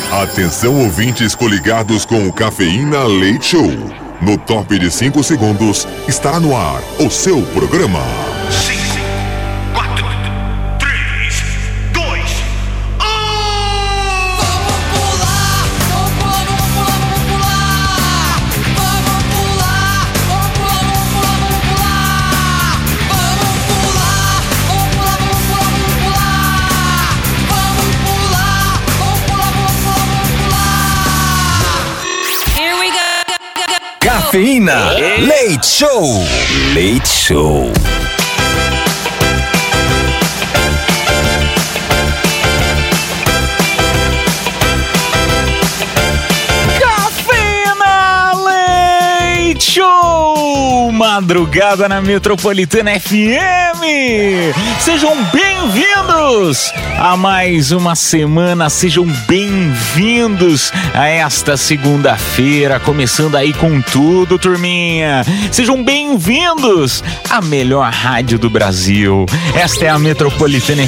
Atenção, ouvintes coligados com o Cafeína Leite Show. No top de 5 segundos, está no ar o seu programa. 5, 4, 3, 2, 1. Vamos pular, vamos pular, vamos pular. Vamos pular, vamos pular, vamos pular. Vamos pular, vamos pular, vamos pular. Vamos pular, vamos pular, vamos pular. Here we go. Cafeína Leite Show. Leite Show. Cafeína Leite Show. Madrugada na Metropolitana FM. Sejam bem-vindos a mais uma semana. Sejam bem-vindos a esta segunda-feira, começando aí com tudo, turminha. Sejam bem-vindos à melhor rádio do Brasil. Esta é a Metropolitana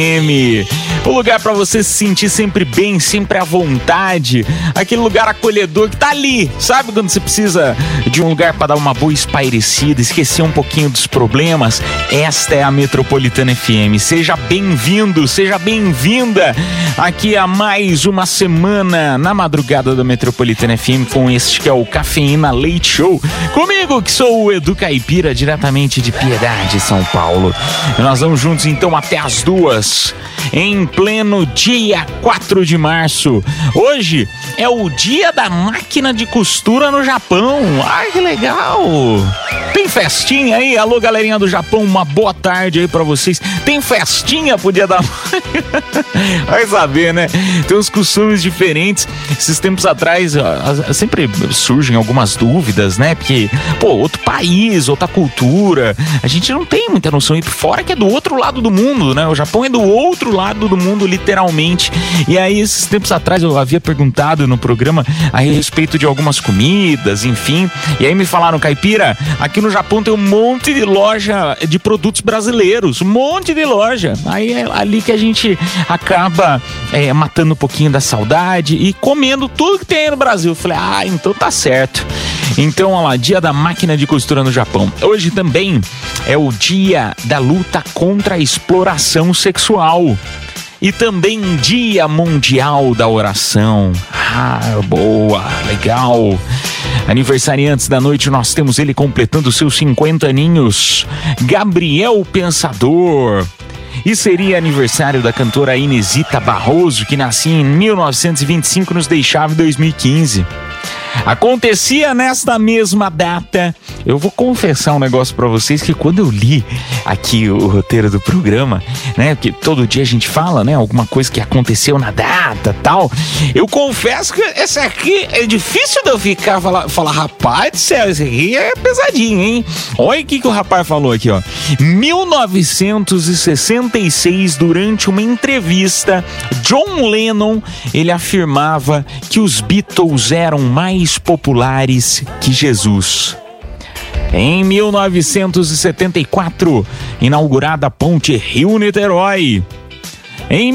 FM. O lugar para você se sentir sempre bem, sempre à vontade. Aquele lugar acolhedor que tá ali. Sabe quando você precisa de um lugar para dar uma boa espairecida, esquecer um pouquinho dos problemas? Esta é a Metropolitana FM. Seja bem-vindo, seja bem-vinda aqui a mais uma semana na madrugada da Metropolitana FM com este que é o Cafeína Leite Show. Comigo, que sou o Edu Caipira, diretamente de Piedade, São Paulo. E nós vamos juntos então até as 2, em pleno dia 4 de março. Hoje é o dia da máquina de costura no Japão. Ai, que legal! Tem festinha aí? Alô, galerinha do Japão, uma boa tarde aí pra vocês. Tem festinha pro dia da máquina? Vai saber, né? Tem uns costumes diferentes. Esses tempos atrás, sempre surgem algumas dúvidas, né? Porque, outro país, outra cultura, a gente não tem muita noção. E fora que é do outro lado do mundo, né? O Japão é do outro lado do mundo, literalmente. E aí, esses tempos atrás, eu havia perguntado no programa a respeito de algumas comidas, enfim. E aí me falaram, Caipira, aqui no Japão tem um monte de loja de produtos brasileiros. Um monte de loja. Aí é ali que a gente acaba matando um pouquinho da saudade e comendo tudo que tem aí no Brasil. Eu falei, então tá certo. Então, olha lá, dia da máquina de costura no Japão. Hoje também é o dia da luta contra a exploração sexual. E também Dia Mundial da Oração. Boa, legal. Aniversariantes da noite, nós temos ele completando seus 50 aninhos, Gabriel Pensador. E seria aniversário da cantora Inesita Barroso, que nascia em 1925 e nos deixava em 2015. Acontecia nesta mesma data. Eu vou confessar um negócio pra vocês, que quando eu li aqui o roteiro do programa, né, porque todo dia a gente fala, né, alguma coisa que aconteceu na data, tal, eu confesso que esse aqui é difícil de eu falar, rapaz do céu, esse aqui é pesadinho, hein? Olha o que o rapaz falou aqui, ó. 1966, durante uma entrevista, John Lennon, ele afirmava que os Beatles eram mais populares que Jesus. Em 1974, inaugurada a ponte Rio-Niterói. Em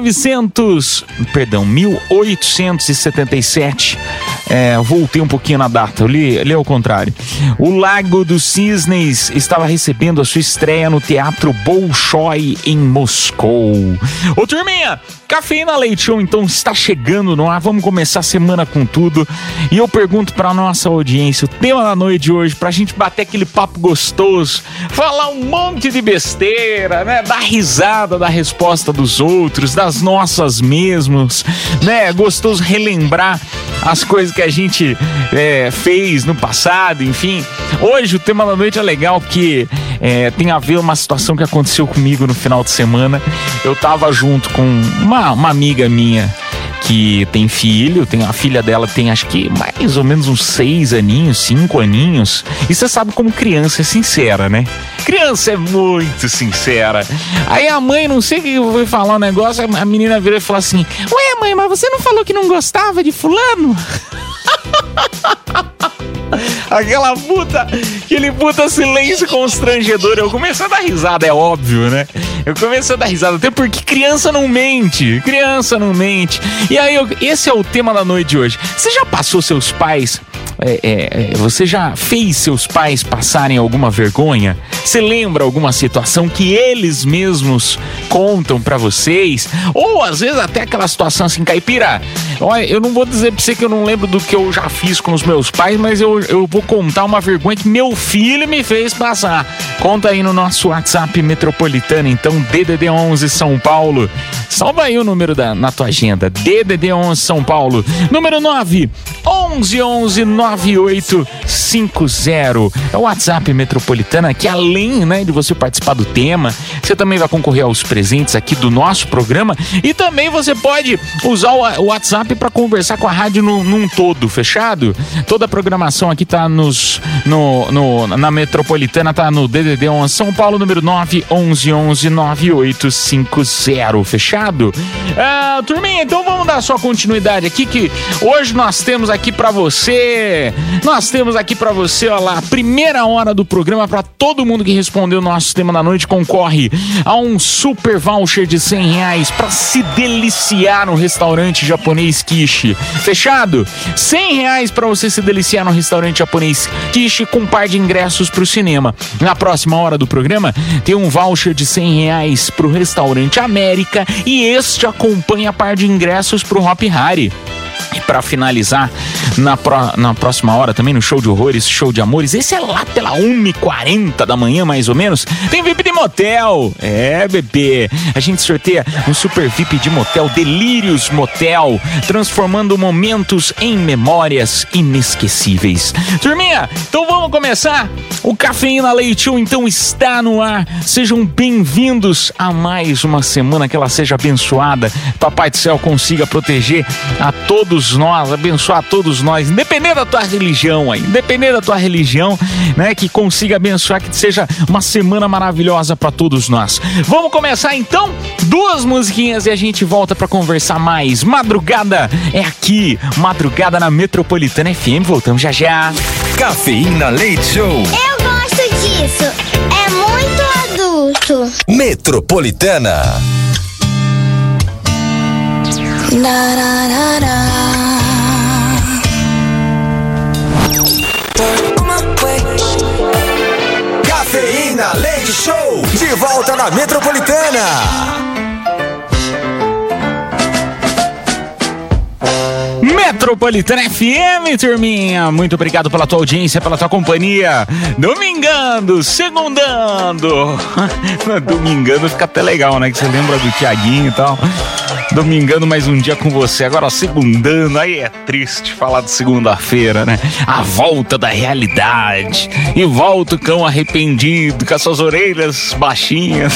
1877, voltei um pouquinho na data, eu li ao contrário. O Lago dos Cisnes estava recebendo a sua estreia no Teatro Bolshoi em Moscou. Ô, turminha, Cafeína Leite Show então está chegando no ar. Vamos começar a semana com tudo. E eu pergunto pra nossa audiência, o tema da noite de hoje, pra gente bater aquele papo gostoso, falar um monte de besteira, né? Dar risada da resposta dos outros, das nossas mesmos, né? Gostoso relembrar as coisas que a gente fez no passado, enfim. Hoje o tema da noite é legal porque tem a ver uma situação que aconteceu comigo no final de semana. Eu tava junto com uma amiga minha que tem filho, a filha dela tem acho que mais ou menos uns 6 aninhos, 5 aninhos. E você sabe como criança é sincera, né? Criança é muito sincera. Aí a mãe, não sei o que foi falar um negócio, a menina virou e falou assim: ué, mãe, mas você não falou que não gostava de fulano? Aquele puta silêncio constrangedor. Eu comecei a dar risada, é óbvio, né? Eu comecei a dar risada, até porque criança não mente. E aí, esse é o tema da noite de hoje. Você já passou seus pais... você já fez seus pais passarem alguma vergonha? Você lembra alguma situação que eles mesmos contam pra vocês? Ou às vezes até aquela situação assim, caipira, olha, eu não vou dizer pra você que eu não lembro do que eu já fiz com os meus pais, mas eu vou contar uma vergonha que meu filho me fez passar. Conta aí no nosso WhatsApp metropolitano, então, DDD 11 São Paulo. Salva aí o número na tua agenda, DDD 11 São Paulo, número 9 11 9850. É o WhatsApp metropolitana, que além, né, de você participar do tema, você também vai concorrer aos presentes aqui do nosso programa, e também você pode usar o WhatsApp para conversar com a rádio num todo, fechado? Toda a programação aqui tá na metropolitana, tá no DDD 11 São Paulo, número 9 11 9850, fechado? Turminha, então vamos dar só continuidade aqui, que hoje nós temos aqui pra você, ó lá, a primeira hora do programa. Pra todo mundo que respondeu o nosso tema da noite, concorre a um super voucher de R$100 pra se deliciar no restaurante japonês Kishi, fechado? R$100 pra você se deliciar no restaurante japonês Kishi com um par de ingressos pro cinema. Na próxima hora do programa tem um voucher de R$100 pro restaurante América, e este acompanha a par de ingressos pro Hop Hari. E pra finalizar, na próxima hora também, no Show de Horrores, Show de Amores, esse é lá pela 1h40 da manhã, mais ou menos, tem VIP de motel. Bebê, a gente sorteia um super VIP de motel, Delírios Motel, transformando momentos em memórias inesquecíveis. Turminha, então vamos começar? O Cafeína Leite Show, então, está no ar. Sejam bem-vindos a mais uma semana, que ela seja abençoada. Papai do Céu consiga proteger a todos nós, abençoar a todos nós, independente da tua religião, né, que consiga abençoar, que seja uma semana maravilhosa para todos nós. Vamos começar então, 2 musiquinhas e a gente volta para conversar mais. Madrugada é aqui, madrugada na Metropolitana FM, voltamos já já. Cafeína Leite Show. Eu gosto disso, é muito adulto. Metropolitana. Cafeína Leite Show, de volta na Metropolitana. Metropolitana FM, turminha, muito obrigado pela tua audiência, pela tua companhia. Domingando, segundando. Domingando fica até legal, né? Que você lembra do Thiaguinho e tal. Domingando mais um dia com você. Agora segundando, aí é triste falar de segunda-feira, né? A volta da realidade. E volta o cão arrependido, com as suas orelhas baixinhas.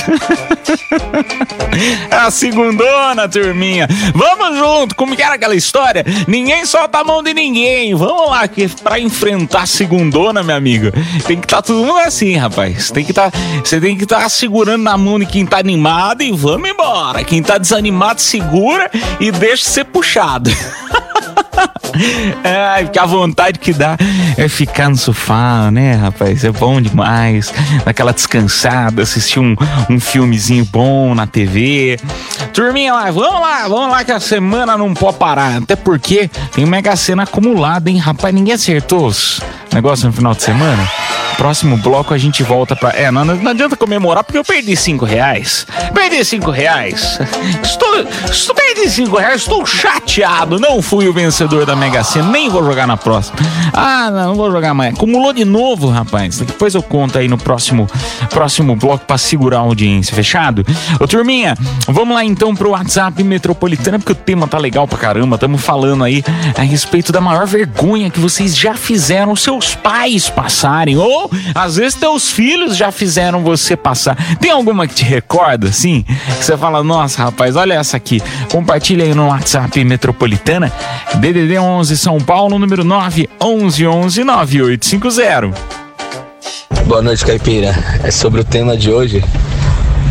A segundona, turminha. Vamos junto, como que era aquela história? Ninguém solta a mão de ninguém. Vamos lá, que pra enfrentar a segundona, meu amigo, tem que estar todo mundo assim, rapaz. Você tem que estar segurando na mão de quem tá animado e vamos embora. Quem tá desanimado, segura e deixa ser puxado. Porque a vontade que dá é ficar no sofá, né, rapaz? É bom demais. Daquela descansada, assistir um filmezinho bom na TV. Turminha, vamos lá que a semana não pode parar. Até porque tem Mega Sena acumulada, hein, rapaz? Ninguém acertou os negócios no final de semana. Próximo bloco a gente volta pra... Não adianta comemorar porque eu perdi R$5. Perdi R$5. Estou perdi R$5, estou chateado. Não fui o vencedor da Mega Sena, nem vou jogar na próxima. Não vou jogar mais. Acumulou de novo, rapaz. Depois eu conto aí no próximo bloco pra segurar a audiência, fechado? Ô, turminha, vamos lá então pro WhatsApp Metropolitana, porque o tema tá legal pra caramba. Estamos falando aí a respeito da maior vergonha que vocês já fizeram seus pais passarem, ou às vezes teus filhos já fizeram você passar. Tem alguma que te recorda, assim? Que você fala, nossa, rapaz, olha essa aqui. Compartilha aí no WhatsApp Metropolitana, DDD 11 São Paulo, número 9 11 9850. Boa noite, Caipira. É sobre o tema de hoje.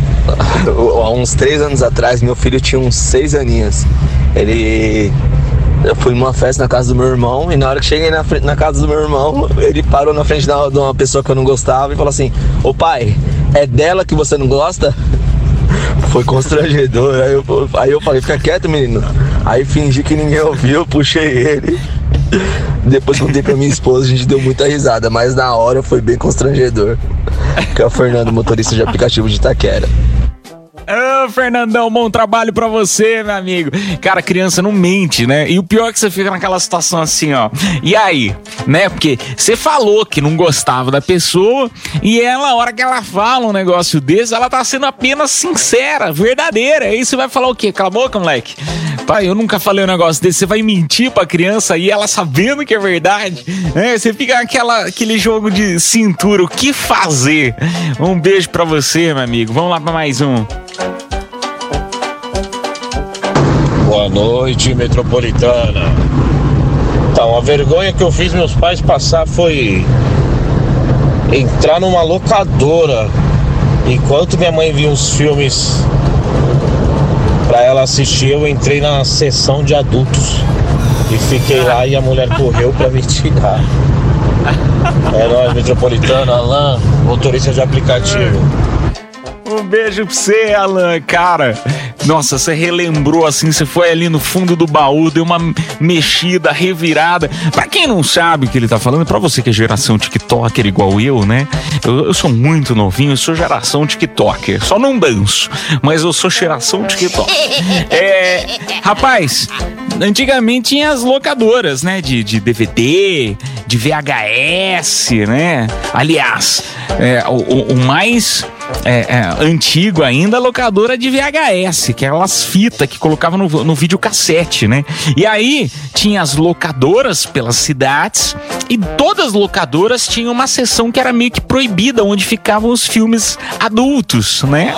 Há uns 3 anos atrás, meu filho tinha uns 6 aninhos. Ele Eu fui numa festa na casa do meu irmão e na hora que cheguei na casa do meu irmão, ele parou na frente de uma pessoa que eu não gostava e falou assim: ô pai, é dela que você não gosta? Foi constrangedor. Aí eu falei: fica quieto, menino. Aí fingi que ninguém ouviu, puxei ele. Depois contei pra minha esposa, a gente deu muita risada, mas na hora foi bem constrangedor. Que é o Fernando, motorista de aplicativo de Itaquera. Ô, Fernandão, bom trabalho pra você, meu amigo. Cara, criança não mente, né? E o pior é que você fica naquela situação assim, ó. E aí, né? Porque você falou que não gostava da pessoa e ela, a hora que ela fala um negócio desse, ela tá sendo apenas sincera, verdadeira. Aí você vai falar o quê? Cala a boca, moleque. Pai, eu nunca falei um negócio desse. Você vai mentir pra criança e ela sabendo que é verdade, né? Você fica aquele jogo de cintura. O que fazer? Um beijo pra você, meu amigo. Vamos lá pra mais um. Boa noite, metropolitana. Então, a vergonha que eu fiz meus pais passar foi entrar numa locadora enquanto minha mãe via uns filmes pra ela assistir. Eu entrei na sessão de adultos e fiquei lá e a mulher correu pra me tirar. É nóis, metropolitana. Alain, motorista de aplicativo. Um beijo pra você, Alan. Cara, nossa, você relembrou assim, você foi ali no fundo do baú, deu uma mexida, revirada. Pra quem não sabe o que ele tá falando, pra você que é geração TikToker igual eu, né? Eu sou muito novinho, eu sou geração TikToker. Só não danço, mas eu sou geração TikTok. Rapaz, antigamente tinha as locadoras, né? De DVD, de VHS, né? Aliás, o mais... antigo ainda, a locadora de VHS, que é aquelas fitas que colocava no videocassete, né? E aí tinha as locadoras pelas cidades e todas as locadoras tinham uma seção que era meio que proibida, onde ficavam os filmes adultos, né?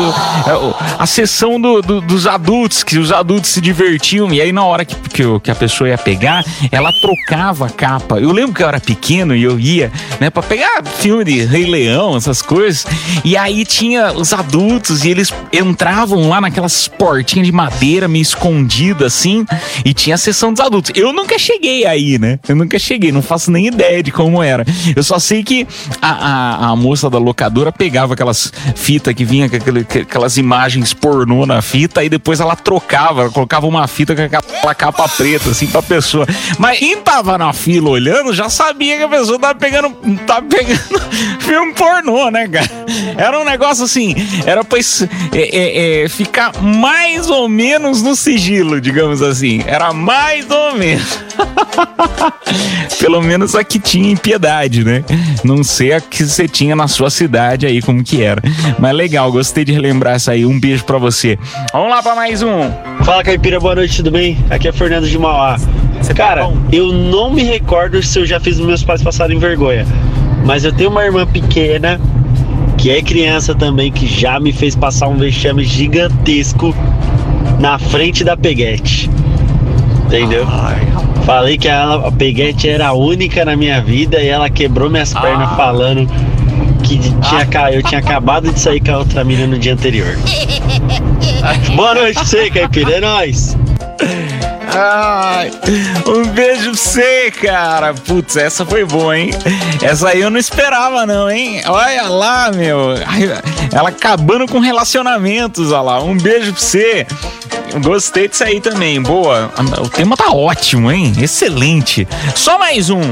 A seção dos adultos, que os adultos se divertiam. E aí na hora que a pessoa ia pegar, ela trocava a capa. Eu lembro que eu era pequeno e eu ia, né, pra pegar filme de Rei Leão, essas coisas. E aí tinha os adultos e eles entravam lá naquelas portinhas de madeira meio escondida assim, e tinha a sessão dos adultos. Eu nunca cheguei aí, né? Não faço nem ideia de como era. Eu só sei que a moça da locadora pegava aquelas fitas que vinha com aquelas imagens pornô na fita, e depois ela trocava, ela colocava uma fita com aquela capa preta assim pra pessoa. Mas quem tava na fila olhando já sabia que a pessoa tava pegando filme pornô, né, cara? Era um negócio assim, era pra ficar mais ou menos no sigilo, digamos assim. Era mais ou menos. Pelo menos aqui tinha em Piedade, né? Não sei a que você tinha na sua cidade aí, como que era. Mas legal, gostei de relembrar essa aí. Um beijo pra você. Vamos lá pra mais um. Fala, Caipira, boa noite, tudo bem? Aqui é Fernando de Mauá. Cara, eu não me recordo se eu já fiz meus pais passarem vergonha, mas eu tenho uma irmã pequena que é criança também, que já me fez passar um vexame gigantesco na frente da Peguete. Entendeu? Falei que a Peguete era a única na minha vida e ela quebrou minhas pernas falando que eu tinha acabado de sair com a outra mina no dia anterior. Boa noite pra você, Caipira, é nóis! Ai, um beijo pra você, cara. Putz, essa foi boa, hein? Essa aí eu não esperava, não, hein? Olha lá, meu. Ela acabando com relacionamentos, olha lá. Um beijo pra você. Gostei disso aí também. Boa. O tema tá ótimo, hein? Excelente. Só mais um.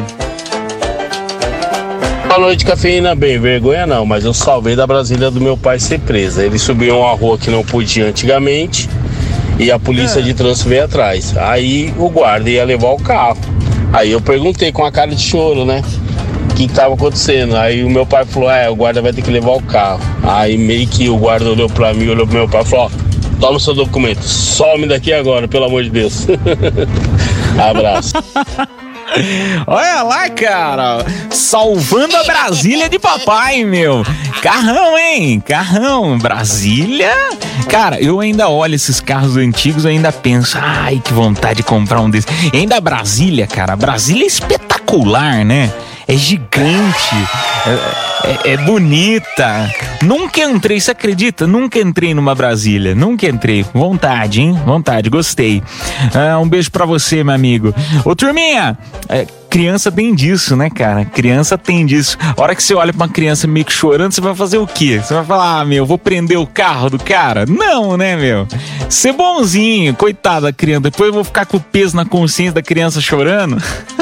Boa noite, cafeína. Bem, vergonha não, mas eu salvei da Brasília do meu pai ser presa. Ele subiu uma rua que não podia antigamente e a polícia de trânsito veio atrás. Aí o guarda ia levar o carro. Aí eu perguntei com a cara de choro, né? O que estava acontecendo? Aí o meu pai falou: o guarda vai ter que levar o carro. Aí meio que o guarda olhou pra mim, olhou pro meu pai e falou: toma o seu documento, some daqui agora, pelo amor de Deus. Abraço. Olha lá, cara, salvando a Brasília de papai, meu. Carrão, hein? Carrão, Brasília. Cara, eu ainda olho esses carros antigos e ainda penso: ai, que vontade de comprar um desses. E ainda a Brasília, cara, a Brasília é espetacular, né? É gigante, é bonita. Nunca entrei, você acredita? Nunca entrei numa Brasília. Nunca entrei. Vontade, hein? Vontade, gostei. Um beijo pra você, meu amigo. Ô, turminha, criança tem disso, né, cara? Criança tem disso. A hora que você olha pra uma criança meio que chorando, você vai fazer o quê? Você vai falar, vou prender o carro do cara? Não, né, meu? Ser bonzinho, coitada da criança. Depois eu vou ficar com o peso na consciência da criança chorando.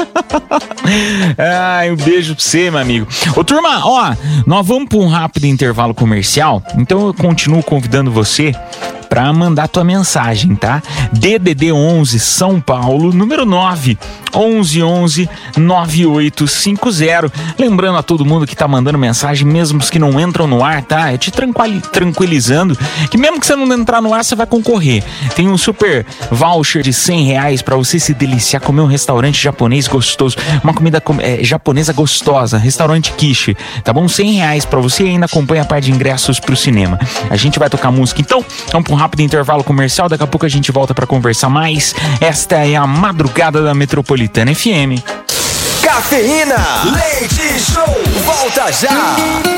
Um beijo pra você, meu amigo. Ô, turma, nós vamos pra um rápido intervalo comercial. Então eu continuo convidando você pra mandar tua mensagem, tá? DDD 11 São Paulo, número 9 1111 9850. Lembrando a todo mundo que tá mandando mensagem, mesmo os que não entram no ar, tá? Te tranquilizando que mesmo que você não entrar no ar, você vai concorrer. Tem um super voucher de R$100 pra você se deliciar, comer um restaurante japonês gostoso, uma comida japonesa gostosa, restaurante Kishi, tá bom? R$100 pra você e ainda acompanha a parte de ingressos pro cinema. A gente vai tocar música, então vamos pra um rápido intervalo comercial, daqui a pouco a gente volta pra conversar mais. Esta é a Madrugada da Metropolitana FM. Cafeína, Leite Show, volta já!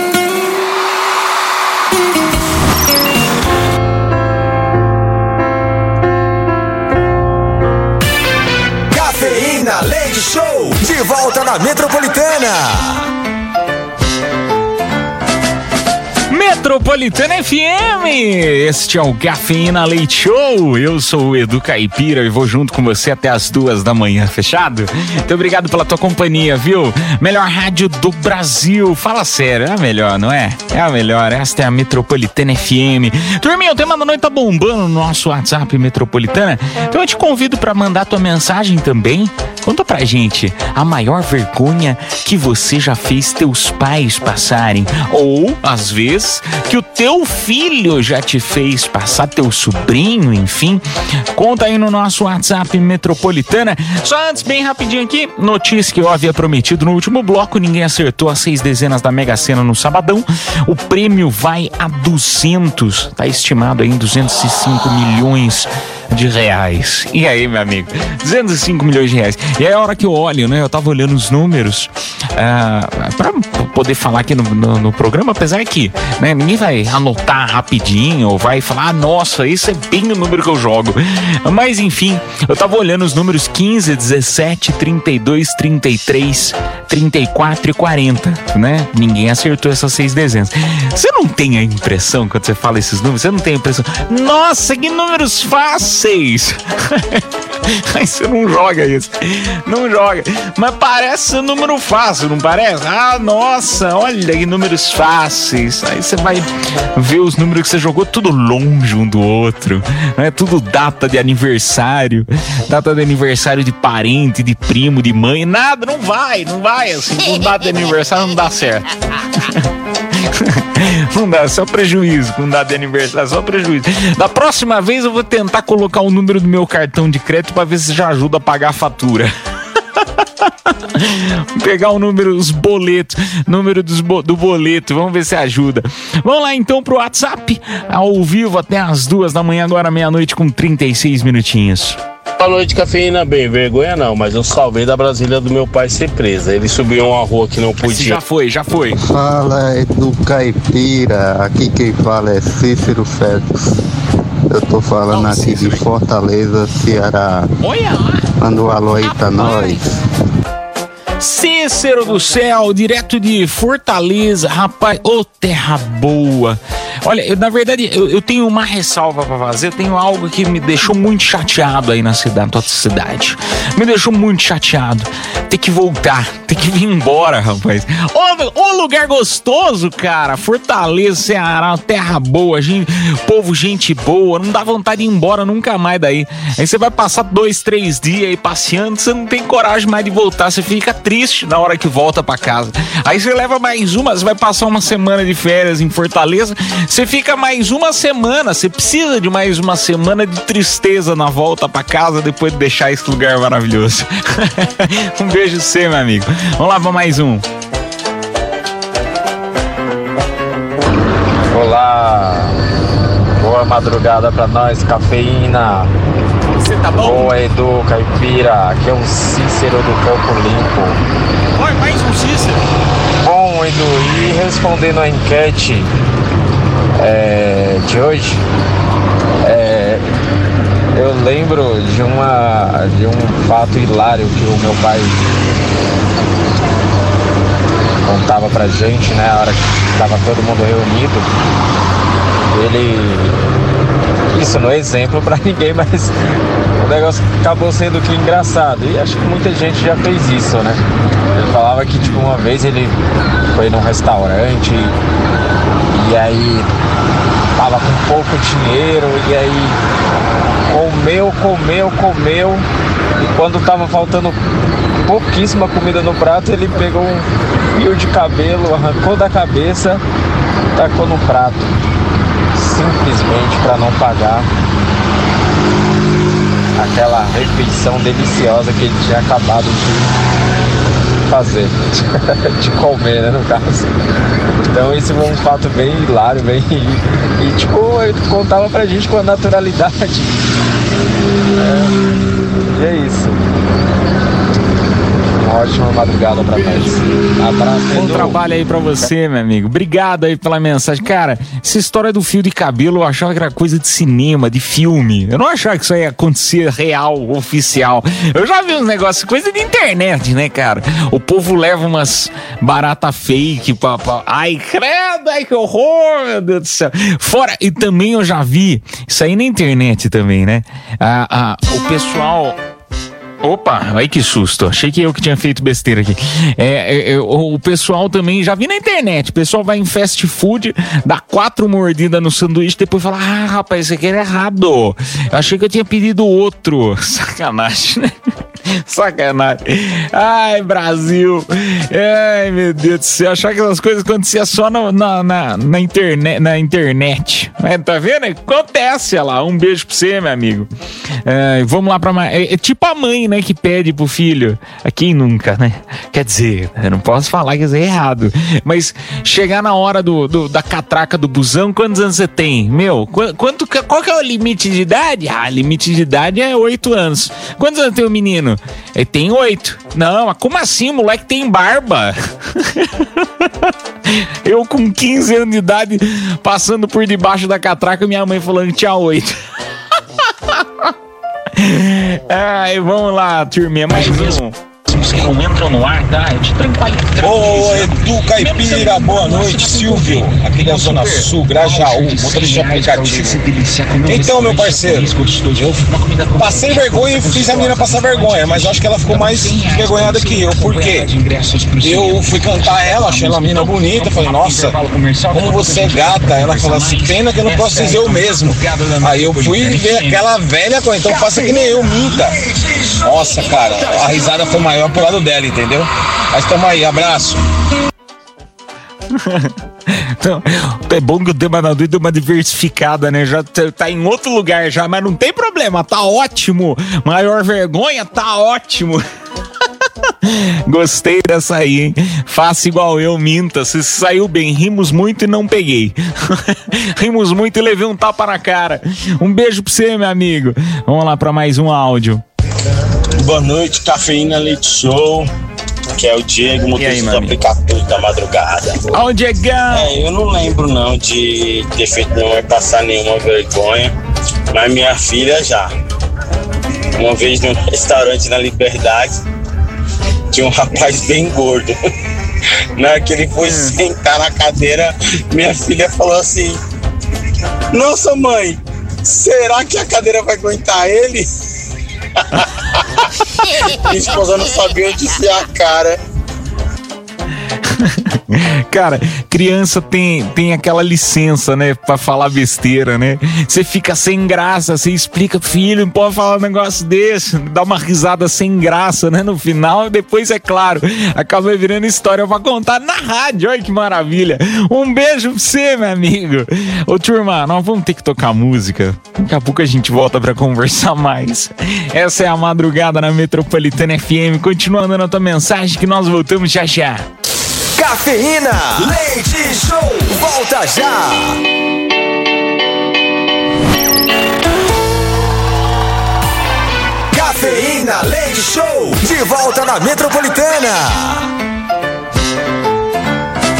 Cafeína, Leite Show, de volta na Metropolitana. Metropolitana FM, este é o Cafeína Leite Show. Eu sou o Edu Caipira e vou junto com você até as 2 da manhã, fechado? Muito obrigado pela tua companhia, viu? Melhor rádio do Brasil, fala sério, é a melhor, não é? É a melhor, esta é a Metropolitana FM. Turminha, o tema da noite tá bombando no nosso WhatsApp Metropolitana, então eu te convido pra mandar tua mensagem também. Conta pra gente a maior vergonha que você já fez teus pais passarem, ou às vezes que o teu filho já te fez passar, teu sobrinho, enfim. Conta aí no nosso WhatsApp Metropolitana. Só antes, bem rapidinho aqui, notícia que eu havia prometido no último bloco, ninguém acertou as 6 dezenas da Mega Sena no sabadão. O prêmio vai a 200, tá estimado aí em 205 milhões de reais. E aí, meu amigo? 205 milhões de reais. E aí a hora que eu olho, né? Eu tava olhando os números pra poder falar aqui no programa, apesar que, né, ninguém vai anotar rapidinho ou vai falar, nossa, isso é bem o número que eu jogo. Mas enfim, eu tava olhando os números 15, 17, 32, 33, 34 e 40, né? Ninguém acertou essas 6 dezenas. Você não tem a impressão, quando você fala esses números, você não tem a impressão, nossa, que números fáceis! Aí você não joga isso. Não joga. Mas parece um número fácil, não parece? Ah, nossa, olha que números fáceis. Aí você vai ver os números que você jogou tudo longe um do outro, né? Tudo data de aniversário. Data de aniversário de parente, de primo, de mãe. Nada, não vai assim. Com data de aniversário não dá certo. Não dá, só prejuízo. Com data de aniversário, só prejuízo. Da próxima vez eu vou tentar colocar o número do meu cartão de crédito pra ver se já ajuda a pagar a fatura. Pegar o número, os boletos, número do boleto, vamos ver se ajuda. Vamos lá então pro WhatsApp, ao vivo até as 2 da manhã, agora meia-noite com 36 minutinhos. Boa noite, Cafeína. Bem, vergonha não, mas eu salvei da Brasília do meu pai ser presa. Ele subiu uma rua que não podia. Já foi. Fala, Edu Caipira. Aqui quem fala é Cícero Félix. Eu tô falando aqui de Fortaleza, Ceará. Olha! Manda um alô aí pra nós. Cícero do céu, direto de Fortaleza, rapaz, ô terra boa. Olha, na verdade, eu tenho uma ressalva pra fazer, eu tenho algo que me deixou muito chateado aí na tua cidade. Me deixou muito chateado. Ter que voltar, ter que vir embora, rapaz. Ô lugar gostoso, cara. Fortaleza, Ceará, terra boa, povo, gente boa. Não dá vontade de ir embora nunca mais daí. Aí você vai passar 2, 3 dias aí passeando, você não tem coragem mais de voltar, você fica triste na hora que volta pra casa. Aí você leva mais você vai passar uma semana de férias em Fortaleza, você fica mais uma semana, você precisa de mais uma semana de tristeza na volta pra casa depois de deixar esse lugar maravilhoso. Um beijo pra você, meu amigo. Vamos lá pra mais um. Olá, boa madrugada pra nós, Cafeína. Você tá bom? Boa, Edu Caipira, aqui é o Cícero do Campo Limpo. Oi, mais um Cícero. Bom, doido. E respondendo a enquete de hoje, eu lembro de um fato hilário que o meu pai contava pra gente, né? A hora que tava todo mundo reunido. Isso não é exemplo pra ninguém, mas o negócio acabou sendo que engraçado. E acho que muita gente já fez isso, né? Ele falava que, tipo, uma vez ele foi num restaurante e aí tava com pouco dinheiro e aí comeu e quando tava faltando pouquíssima comida no prato, ele pegou um fio de cabelo, arrancou da cabeça e tacou no prato, simplesmente para não pagar aquela refeição deliciosa que ele tinha acabado de fazer, de comer, né, no caso. Então esse foi um fato bem hilário, e tipo, ele contava pra gente com a naturalidade. E é isso. Uma ótima madrugada pra nós. Abraço. Bom trabalho aí pra você, meu amigo. Obrigado aí pela mensagem. Cara, essa história do fio de cabelo eu achava que era coisa de cinema, de filme. Eu não achava que isso ia acontecer real, oficial. Eu já vi uns negócios, coisa de internet, né, cara? O povo leva umas barata fake pra... Ai, credo, ai que horror, meu Deus do céu. Fora, e também eu já vi, isso aí na internet também, né? O pessoal... Opa, aí que susto, achei que eu que tinha feito besteira aqui. O pessoal também, já vi na internet, o pessoal vai em fast food, dá 4 mordidas no sanduíche, depois fala, rapaz, isso aqui era errado, eu achei que eu tinha pedido outro. Sacanagem, né? Sacanagem. Ai, Brasil. Ai, meu Deus do céu, achar que essas coisas aconteciam só na internet. Tá vendo? Acontece, olha lá, um beijo pra você, meu amigo. Vamos lá pra mais. É tipo a mãe, né, que pede pro filho. Quem nunca, né? Quer dizer, eu não posso falar que isso é errado, mas chegar na hora da catraca do busão, quantos anos você tem? Meu, qual que é o limite de idade? Limite de idade é 8 anos. Quantos anos tem o menino? Ele tem 8. Não, mas como assim? O moleque tem barba. Eu com 15 anos de idade, passando por debaixo da catraca, minha mãe falando que tinha 8. Ai, vamos lá, turminha, mais um. Que não entram no ar, tá? Eu te tranquilo. Ô, Edu Caipira, boa noite, Silvio, aqui da Zona Sul, Grajaú, motorista de aplicativo. Então, meu parceiro, eu passei vergonha e fiz a menina passar vergonha, mas eu acho que ela ficou mais envergonhada que eu, por quê? Eu fui cantar ela, achei ela menina bonita, falei, nossa, como você é gata. Ela falou assim, pena que eu não posso dizer eu mesmo. Aí eu fui ver aquela velha coisa, então faça que nem eu, minta. Nossa, cara, a risada foi maior pro lado dela, entendeu? Mas tamo aí, abraço. Então, é bom que o tema da deu uma diversificada, né? Já tá em outro lugar já, mas não tem problema, tá ótimo. Maior vergonha, tá ótimo. Gostei dessa aí, hein? Faça igual eu, minta. Você saiu bem, rimos muito e não peguei. Rimos muito e levei um tapa na cara. Um beijo pra você, meu amigo. Vamos lá pra mais um áudio. Boa noite, Cafeína Leite Show. Que é o Diego, motorista do aplicativo da madrugada. Ó, Diegão! Eu não lembro não de ter feito nenhuma, passar nenhuma vergonha, mas minha filha já. Uma vez num restaurante na Liberdade, tinha um rapaz bem gordo. Na hora que ele foi sentar na cadeira, minha filha falou assim: nossa, mãe, será que a cadeira vai aguentar ele? Minha esposa não sabia onde enfiar a cara. Cara, criança tem aquela licença, né, pra falar besteira, né? Você fica sem graça, você explica, filho, não pode falar um negócio desse, dá uma risada sem graça, né, no final, e depois, é claro, acaba virando história pra contar na rádio. Olha que maravilha. Um beijo pra você, meu amigo. Ô, turma, nós vamos ter que tocar música. Daqui a pouco a gente volta pra conversar mais. Essa é a Madrugada na Metropolitana FM. Continua mandando a tua mensagem que nós voltamos já já. Cafeína Leite Show, volta já! Cafeína Leite Show, de volta na Metropolitana.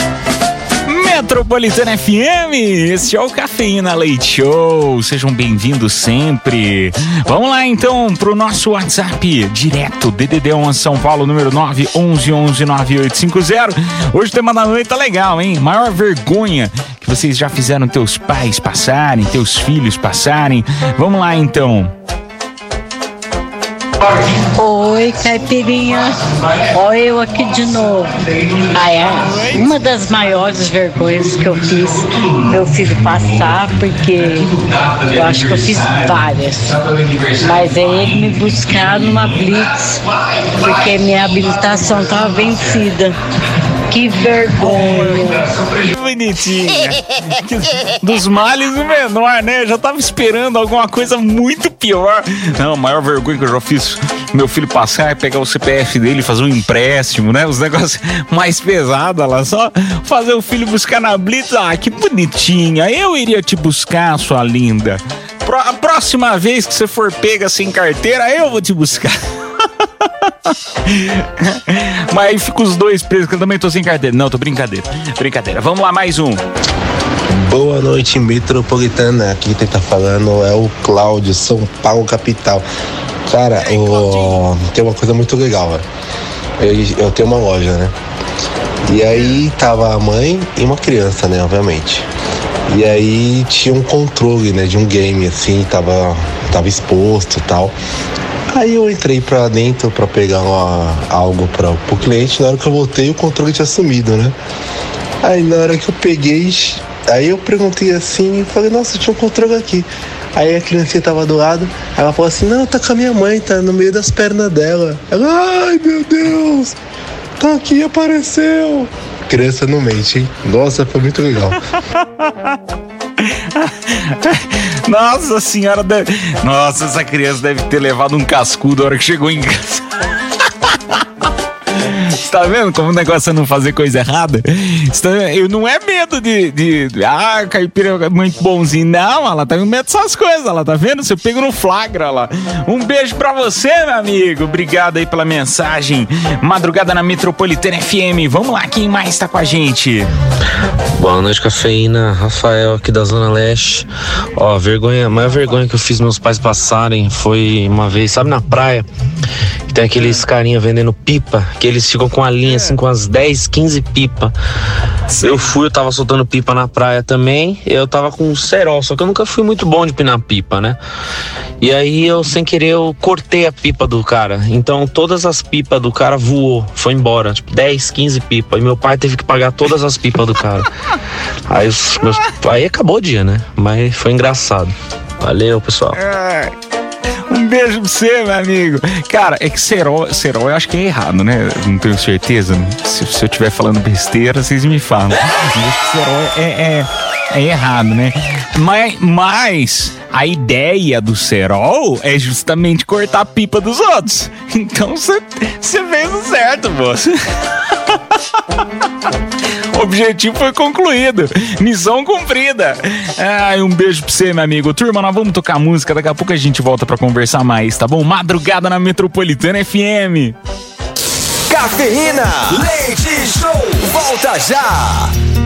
Metropolitana FM, esse é o Cafeína Leite Show, sejam bem-vindos sempre. Vamos lá então pro nosso WhatsApp direto, DDD11 São Paulo, número 911-9850. Hoje o tema da noite tá legal, hein? Maior vergonha que vocês já fizeram teus pais passarem, teus filhos passarem. Vamos lá então. Oi, Caipirinha. Olha eu aqui de novo. Uma das maiores vergonhas que eu fiz meu filho passar, porque eu acho que eu fiz várias, mas é ele me buscar numa blitz, porque minha habilitação estava vencida. Que vergonha. Que bonitinha. Dos males o menor, né? Eu já tava esperando alguma coisa muito pior. Não, a maior vergonha que eu já fiz meu filho passar é pegar o CPF dele e fazer um empréstimo, né? Os negócios mais pesados lá. Só fazer o filho buscar na blitz. Ah, que bonitinha. Eu iria te buscar, sua linda. A próxima vez que você for pega sem carteira, eu vou te buscar. Mas aí fica os dois presos, que eu também tô sem carteira. Não, tô brincadeira. Vamos lá, mais um. Boa noite, Metropolitana. Aqui quem tá falando é o Cláudio, São Paulo, capital. Cara, tem uma coisa muito legal, eu tenho uma loja, né? E aí tava a mãe e uma criança, né, obviamente. E aí tinha um controle, né, de um game, assim, tava exposto e tal. Aí eu entrei pra dentro pra pegar algo pro cliente. Na hora que eu voltei, o controle tinha sumido, né? Aí na hora que eu peguei, aí eu perguntei assim, falei, nossa, tinha um controle aqui. Aí a criança tava do lado, ela falou assim, não, tá com a minha mãe, tá no meio das pernas dela. Ela, ai meu Deus, tá aqui, apareceu. Criança não mente, hein? Nossa, foi muito legal. Nossa senhora, nossa, essa criança deve ter levado um cascudo na hora que chegou em casa. Você tá vendo como o negócio é não fazer coisa errada? Eu não é medo caipira é muito bonzinho. Não, ela tá com medo dessas coisas, ela tá vendo? Você pega no flagra lá. Um beijo pra você, meu amigo. Obrigado aí pela mensagem. Madrugada na Metropolitana FM. Vamos lá, quem mais tá com a gente? Boa noite, Cafeína. Rafael aqui da Zona Leste. Ó, a maior vergonha que eu fiz meus pais passarem foi uma vez, sabe, na praia, que tem aqueles carinha vendendo pipa, que eles ficam com a linha assim, com as 10, 15 pipa. Eu tava soltando pipa na praia também, eu tava com cerol, só que eu nunca fui muito bom de pinar pipa, né? E aí eu, sem querer, eu cortei a pipa do cara, então todas as pipas do cara voou, foi embora, tipo 10, 15 pipa, e meu pai teve que pagar todas as pipas do cara. Aí acabou o dia, né? Mas foi engraçado. Valeu, pessoal. Um beijo pra você, meu amigo. Cara, é que cerol eu acho que é errado, né? Não tenho certeza. Se eu estiver falando besteira, vocês me falam. Eu acho que cerol é errado, né? Mas a ideia do cerol é justamente cortar a pipa dos outros. Então você fez o certo, moço. O objetivo foi concluído. Missão cumprida. Um beijo pra você, meu amigo. Turma, nós vamos tocar música. Daqui a pouco a gente volta pra conversar mais, tá bom? Madrugada na Metropolitana FM. Cafeína, Leite Show, volta já.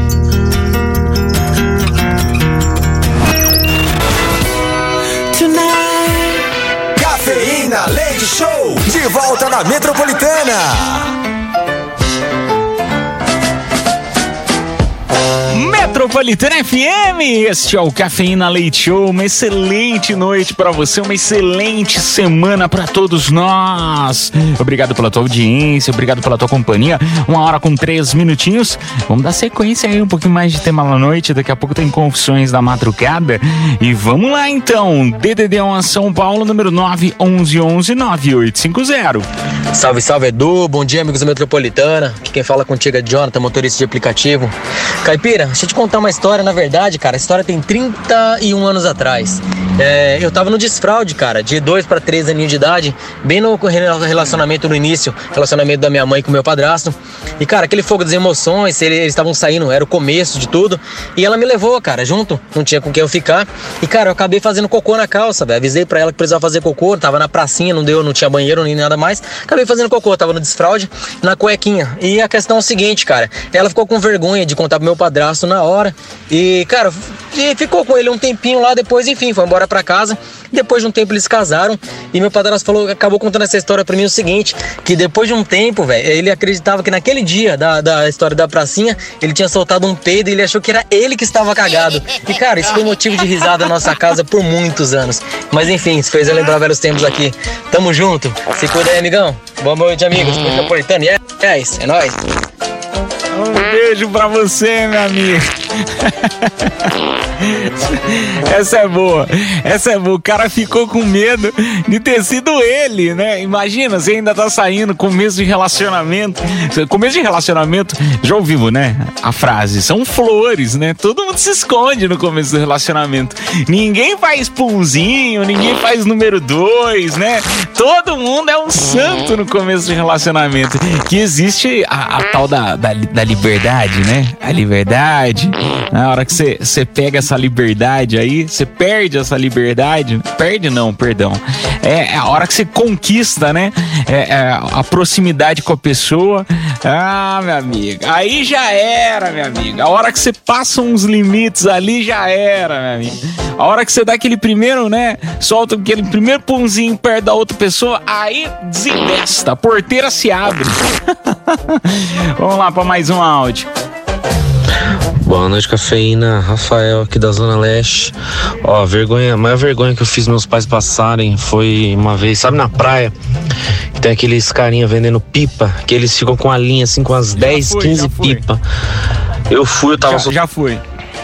Cafeína, Leite Show, de volta na Metropolitana. Metropolitana FM, este é o Cafeína Leite Show. Uma excelente noite pra você, uma excelente semana pra todos nós. Obrigado pela tua audiência, obrigado pela tua companhia. 1h com 3 minutinhos. Vamos dar sequência aí, um pouquinho mais de tema na noite. Daqui a pouco tem Confissões da Madrugada. E vamos lá então, DDD11 São Paulo, número 911-9850. Salve, salve, Edu. Bom dia, amigos da Metropolitana. Aqui quem fala contigo é Jonathan, motorista de aplicativo. Caipira, deixa eu te contar uma história, na verdade, cara. A história tem 31 anos atrás. Eu tava no desfraude, cara, de 2 para 3 aninhos de idade, bem no relacionamento no início, relacionamento da minha mãe com o meu padrasto. E, cara, aquele fogo das emoções, eles estavam saindo, era o começo de tudo. E ela me levou, cara, junto, não tinha com quem eu ficar. E, cara, eu acabei fazendo cocô na calça, velho. Avisei pra ela que precisava fazer cocô, tava na pracinha, não tinha banheiro nem nada mais. Acabei fazendo cocô, tava no desfraude, na cuequinha. E a questão é o seguinte, cara, ela ficou com vergonha de contar pro meu padrasto na hora. E, cara, ficou com ele um tempinho lá, depois, enfim, foi embora pra casa. Depois de um tempo eles casaram e meu padrasto acabou contando essa história pra mim o seguinte, que depois de um tempo, velho, ele acreditava que naquele dia da história da pracinha, ele tinha soltado um peido e ele achou que era ele que estava cagado. E, cara, isso foi motivo de risada na nossa casa por muitos anos. Mas, enfim, isso fez eu lembrar velhos tempos aqui. Tamo junto. Se cuida aí, amigão. Boa noite, amigos. Metropolitana. É nóis. Um beijo pra você, meu amigo. Essa é boa. O cara ficou com medo de ter sido ele, né? Imagina, você ainda tá saindo, começo de relacionamento. Começo de relacionamento, já ouviu, né? A frase, são flores, né? Todo mundo se esconde no começo do relacionamento. Ninguém faz pulzinho, ninguém faz número 2, né? Todo mundo é um santo no começo de relacionamento. Que existe a tal da liberdade, né? A liberdade. Na hora que você pega essa liberdade aí, você perde essa liberdade. Perde não, perdão. É a hora que você conquista, né? A proximidade com a pessoa. Ah, minha amiga. Aí já era, minha amiga. A hora que você passa uns limites ali, já era, minha amiga. A hora que você dá aquele primeiro, né? Solta aquele primeiro punzinho perto da outra pessoa, aí desinvesta. A porteira se abre. Vamos lá para mais um áudio. Boa noite, cafeína. Rafael aqui da Zona Leste. Ó, a maior vergonha que eu fiz meus pais passarem foi uma vez, sabe, na praia, que tem aqueles carinha vendendo pipa, que eles ficam com a linha assim, com as 10, 15 pipa. Eu tava... Já fui.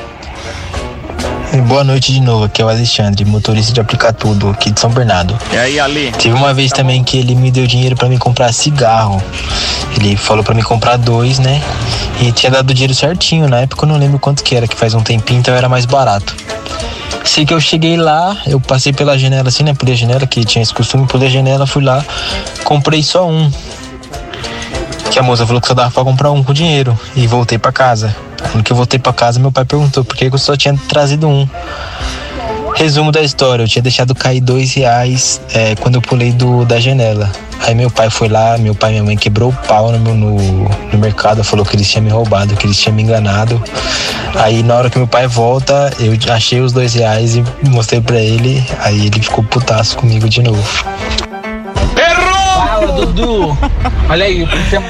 Boa noite de novo, aqui é o Alexandre, motorista de Aplicar Tudo, aqui de São Bernardo. E aí, Ali? Teve uma vez também que ele me deu dinheiro pra me comprar cigarro. Ele falou pra me comprar 2, né? E tinha dado o dinheiro certinho, na época eu não lembro quanto que era, que faz um tempinho, então era mais barato. Sei que eu cheguei lá, eu passei pela janela assim, né? Pulei a janela, que tinha esse costume, pulei a janela, fui lá, comprei só um. Que a moça falou que só dava pra comprar um com dinheiro. E voltei pra casa. No que eu voltei pra casa, meu pai perguntou por que eu só tinha trazido um. Resumo da história, eu tinha deixado cair R$2 quando eu pulei da janela. Aí meu pai foi lá, meu pai e minha mãe quebrou o pau no mercado, falou que eles tinham me roubado, que eles tinham me enganado. Aí na hora que meu pai volta, eu achei os R$2 e mostrei pra ele, aí ele ficou putaço comigo de novo. Errou! Fala, Dudu! Olha aí,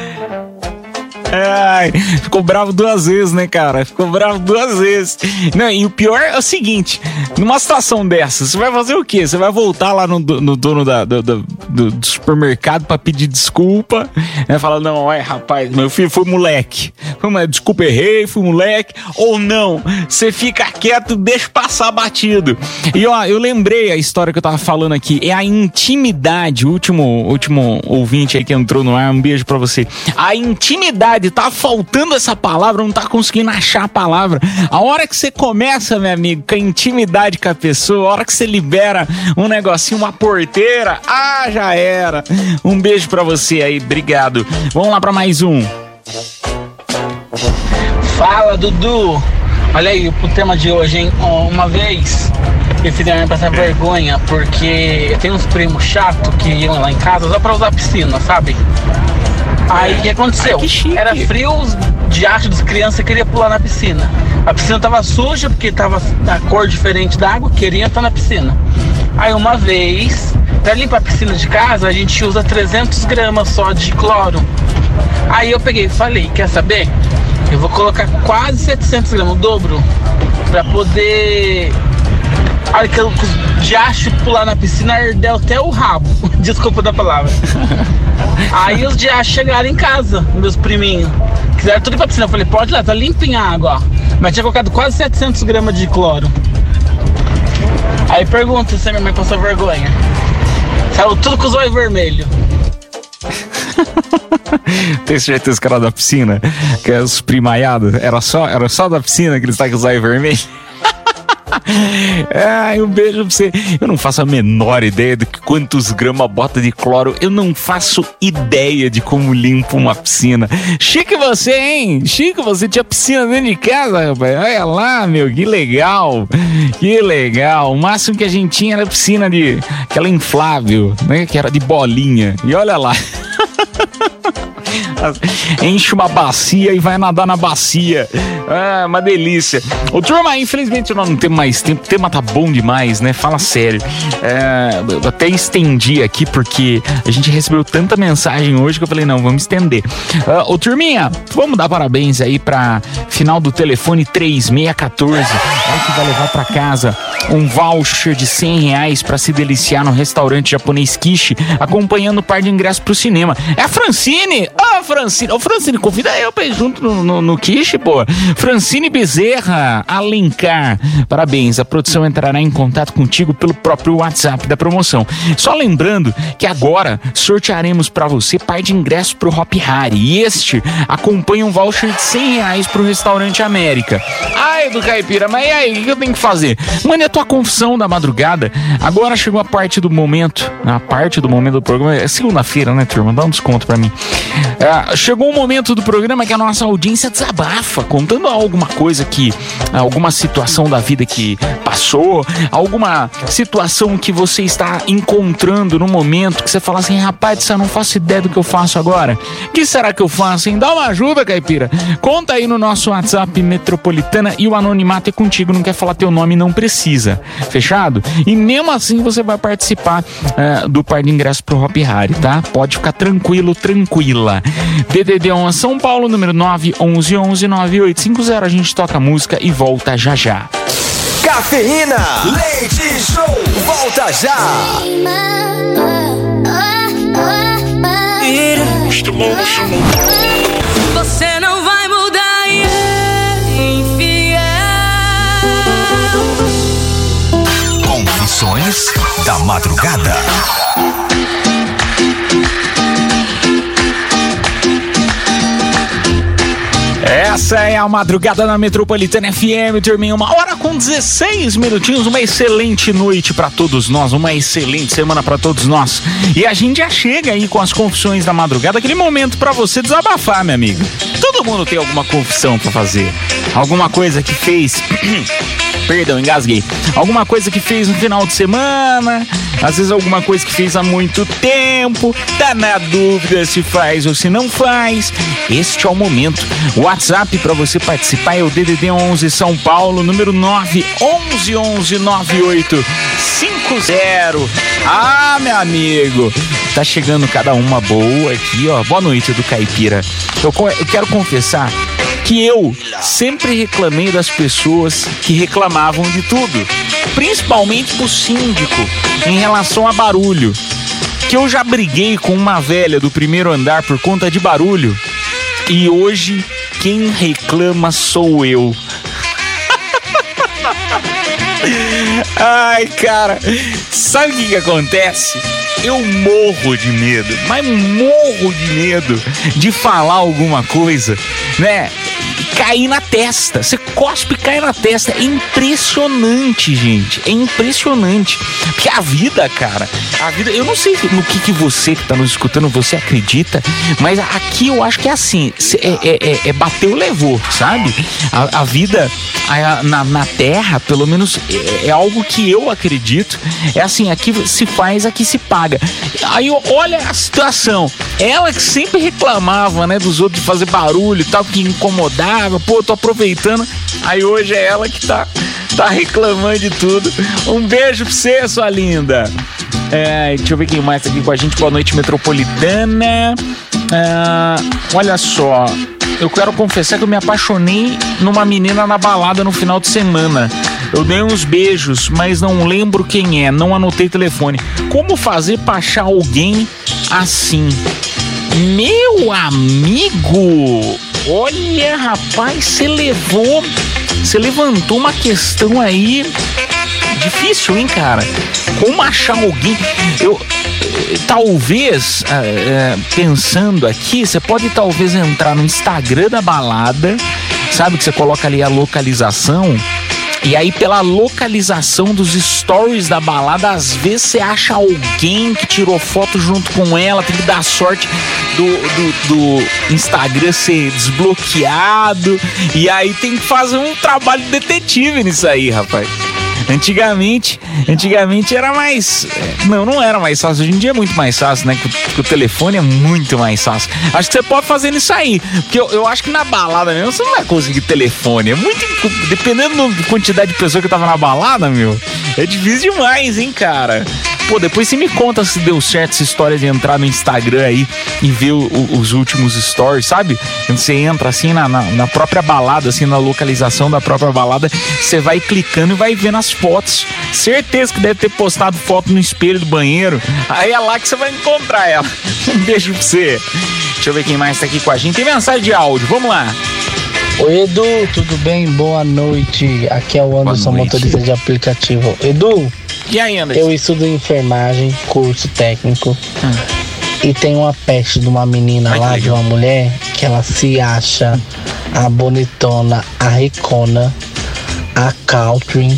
Ai, ficou bravo 2 vezes, né, cara? Ficou bravo 2 vezes. Não, e o pior é o seguinte: numa situação dessa, você vai fazer o quê? Você vai voltar lá no dono do supermercado pra pedir desculpa, né? Falar, não, rapaz, meu filho foi moleque. Desculpa, errei, fui moleque. Ou não, você fica quieto, deixa passar batido. E ó, eu lembrei a história que eu tava falando aqui. É a intimidade. O último ouvinte aí que entrou no ar, um beijo pra você. A intimidade. Tá faltando essa palavra, não tá conseguindo achar a palavra. A hora que você começa, meu amigo, com a intimidade com a pessoa, a hora que você libera um negocinho, uma porteira, já era. Um beijo pra você aí, obrigado. Vamos lá pra mais um. Fala, Dudu. Olha aí, o tema de hoje, hein? Uma vez eu fiz a minha passar vergonha porque eu tenho uns primos chatos que iam lá em casa só pra usar a piscina, sabe? Aí o que aconteceu? Era frio, os diachos das crianças queriam pular na piscina. A piscina tava suja porque tava da cor diferente da água, queriam estar na piscina. Aí uma vez, pra limpar a piscina de casa, a gente usa 300 gramas só de cloro. Aí eu peguei e falei, quer saber? Eu vou colocar quase 700 gramas, o dobro, pra poder... Olha que os diachos pular na piscina ardeu até o rabo. Desculpa da palavra. Aí os diachos chegaram em casa, meus priminhos. Quiseram tudo pra piscina. Eu falei, pode ir lá, tá limpinha a água, ó. Mas tinha colocado quase 700 gramas de cloro. Aí pergunta se a minha mãe passou vergonha. Saiu tudo com os olhos vermelhos. Tem certeza que era da piscina? Que é os primaiados? Era só da piscina que eles estavam com os olhos vermelhos? Um beijo pra você. Eu não faço a menor ideia de quantos gramas bota de cloro. Eu não faço ideia de como limpa uma piscina. Chique você, hein? Chique, você tinha piscina dentro de casa, rapaz. Olha lá, meu, que legal. Que legal. O máximo que a gente tinha era piscina de aquela inflável, né? Que era de bolinha. E olha lá. Enche uma bacia e vai nadar na bacia. Uma delícia. Ô, turma, infelizmente nós não temos mais tempo. O tema tá bom demais, né? Fala sério. Eu até estendi aqui porque a gente recebeu tanta mensagem hoje que eu falei, não, vamos estender. Ô, turminha, vamos dar parabéns aí pra final do telefone 3614. Ela que vai levar pra casa um voucher de R$100 pra se deliciar no restaurante japonês Kishi, acompanhando o par de ingressos pro cinema. É a Francine! Francine! Ô, Francine, convida eu pra ir junto no Kishi, pô. Francine Bezerra Alencar. Parabéns, a produção entrará em contato contigo pelo próprio WhatsApp da promoção. Só lembrando que agora sortearemos pra você par de ingressos pro Hop Hari. E este acompanha um voucher de R$100 pro Restaurante América. Ai, do Caipira, mas e aí, o que eu tenho que fazer? Mande a tua confissão da madrugada. Agora chegou a parte do momento. A parte do momento do programa. É segunda-feira, né, turma? Dá um desconto pra mim. Chegou um momento do programa que a nossa audiência desabafa, contando alguma coisa alguma situação da vida que passou, alguma situação que você está encontrando no momento que você fala assim, rapaz, eu não faço ideia do que eu faço agora. O que será que eu faço, hein? Dá uma ajuda, Caipira. Conta aí no nosso WhatsApp Metropolitana e o anonimato é contigo, não quer falar teu nome, não precisa. Fechado? E mesmo assim você vai participar do par de ingressos pro Hop Hari, tá? Pode ficar tranquilo, tranquila. DDD1 São Paulo, número 911-9850. A gente toca a música e volta já já. Cafeína, leite show, volta já. Você não vai mudar e é infiel. Confissões da madrugada. Essa é a madrugada na Metropolitana FM, turminha. 1h16 minutinhos. Uma excelente noite pra todos nós, uma excelente semana pra todos nós. E a gente já chega aí com as confissões da madrugada, aquele momento pra você desabafar, meu amigo. Todo mundo tem alguma confissão pra fazer, alguma coisa que fez... Perdão, engasguei. Alguma coisa que fez no final de semana, às vezes alguma coisa que fez há muito tempo, tá na dúvida se faz ou se não faz. Este é o momento. O WhatsApp para você participar é o DDD11 São Paulo, número 911-9850. Meu amigo, tá chegando cada uma boa aqui, ó. Boa noite do Caipira. Eu quero confessar que eu sempre reclamei das pessoas que reclamavam de tudo, principalmente do síndico em relação a barulho, que eu já briguei com uma velha do primeiro andar por conta de barulho e hoje quem reclama sou eu. Ai, cara, sabe o que acontece? Eu morro de medo, mas morro de medo de falar alguma coisa, né? Cair na testa, você cospe e cai na testa. É impressionante, gente. É impressionante. Porque a vida, cara, eu não sei no que você que tá nos escutando, você acredita, mas aqui eu acho que é assim, bateu, levou, sabe? A vida na terra, pelo menos é algo que eu acredito, é assim, aqui se faz, aqui se paga. Aí olha a situação, ela que sempre reclamava, né, dos outros de fazer barulho e tal, que incomodava, pô, tô aproveitando, aí hoje é ela que tá reclamando de tudo. Um beijo pra você, sua linda. Deixa eu ver quem mais tá aqui com a gente. Boa noite, Metropolitana. Olha só, eu quero confessar que eu me apaixonei numa menina na balada no final de semana. Eu dei uns beijos, mas não lembro quem é, não anotei telefone. Como fazer pra achar alguém assim? Meu amigo, olha, rapaz, você levantou uma questão aí Difícil, hein, cara? Como achar alguém... Talvez, pensando aqui, você pode talvez entrar no Instagram da balada, sabe, que você coloca ali a localização, e aí pela localização dos stories da balada, às vezes você acha alguém que tirou foto junto com ela, tem que dar sorte do Instagram ser desbloqueado, e aí tem que fazer um trabalho de detetive nisso aí, rapaz. Antigamente era mais... Não era mais fácil. Hoje em dia é muito mais fácil, né? Porque o telefone é muito mais fácil. Acho que você pode fazer isso aí. Porque eu acho que na balada mesmo você não vai conseguir telefone. É muito... Dependendo da quantidade de pessoas que tava na balada, meu, é difícil demais, hein, cara? Pô, depois você me conta se deu certo essa história de entrar no Instagram aí e ver os últimos stories, sabe? Quando você entra assim na própria balada, assim, na localização da própria balada, você vai clicando e vai vendo as fotos. Certeza que deve ter postado foto no espelho do banheiro. Aí é lá que você vai encontrar ela. Um beijo pra você. Deixa eu ver quem mais tá aqui com a gente. Tem mensagem de áudio, vamos lá. Oi, Edu, tudo bem? Boa noite. Aqui é o Anderson, motorista de aplicativo. Edu, e aí, Anderson? Eu estudo enfermagem, curso técnico. E tem uma peste de uma menina lá, de uma mulher, que ela se acha a bonitona, a ricona, a country.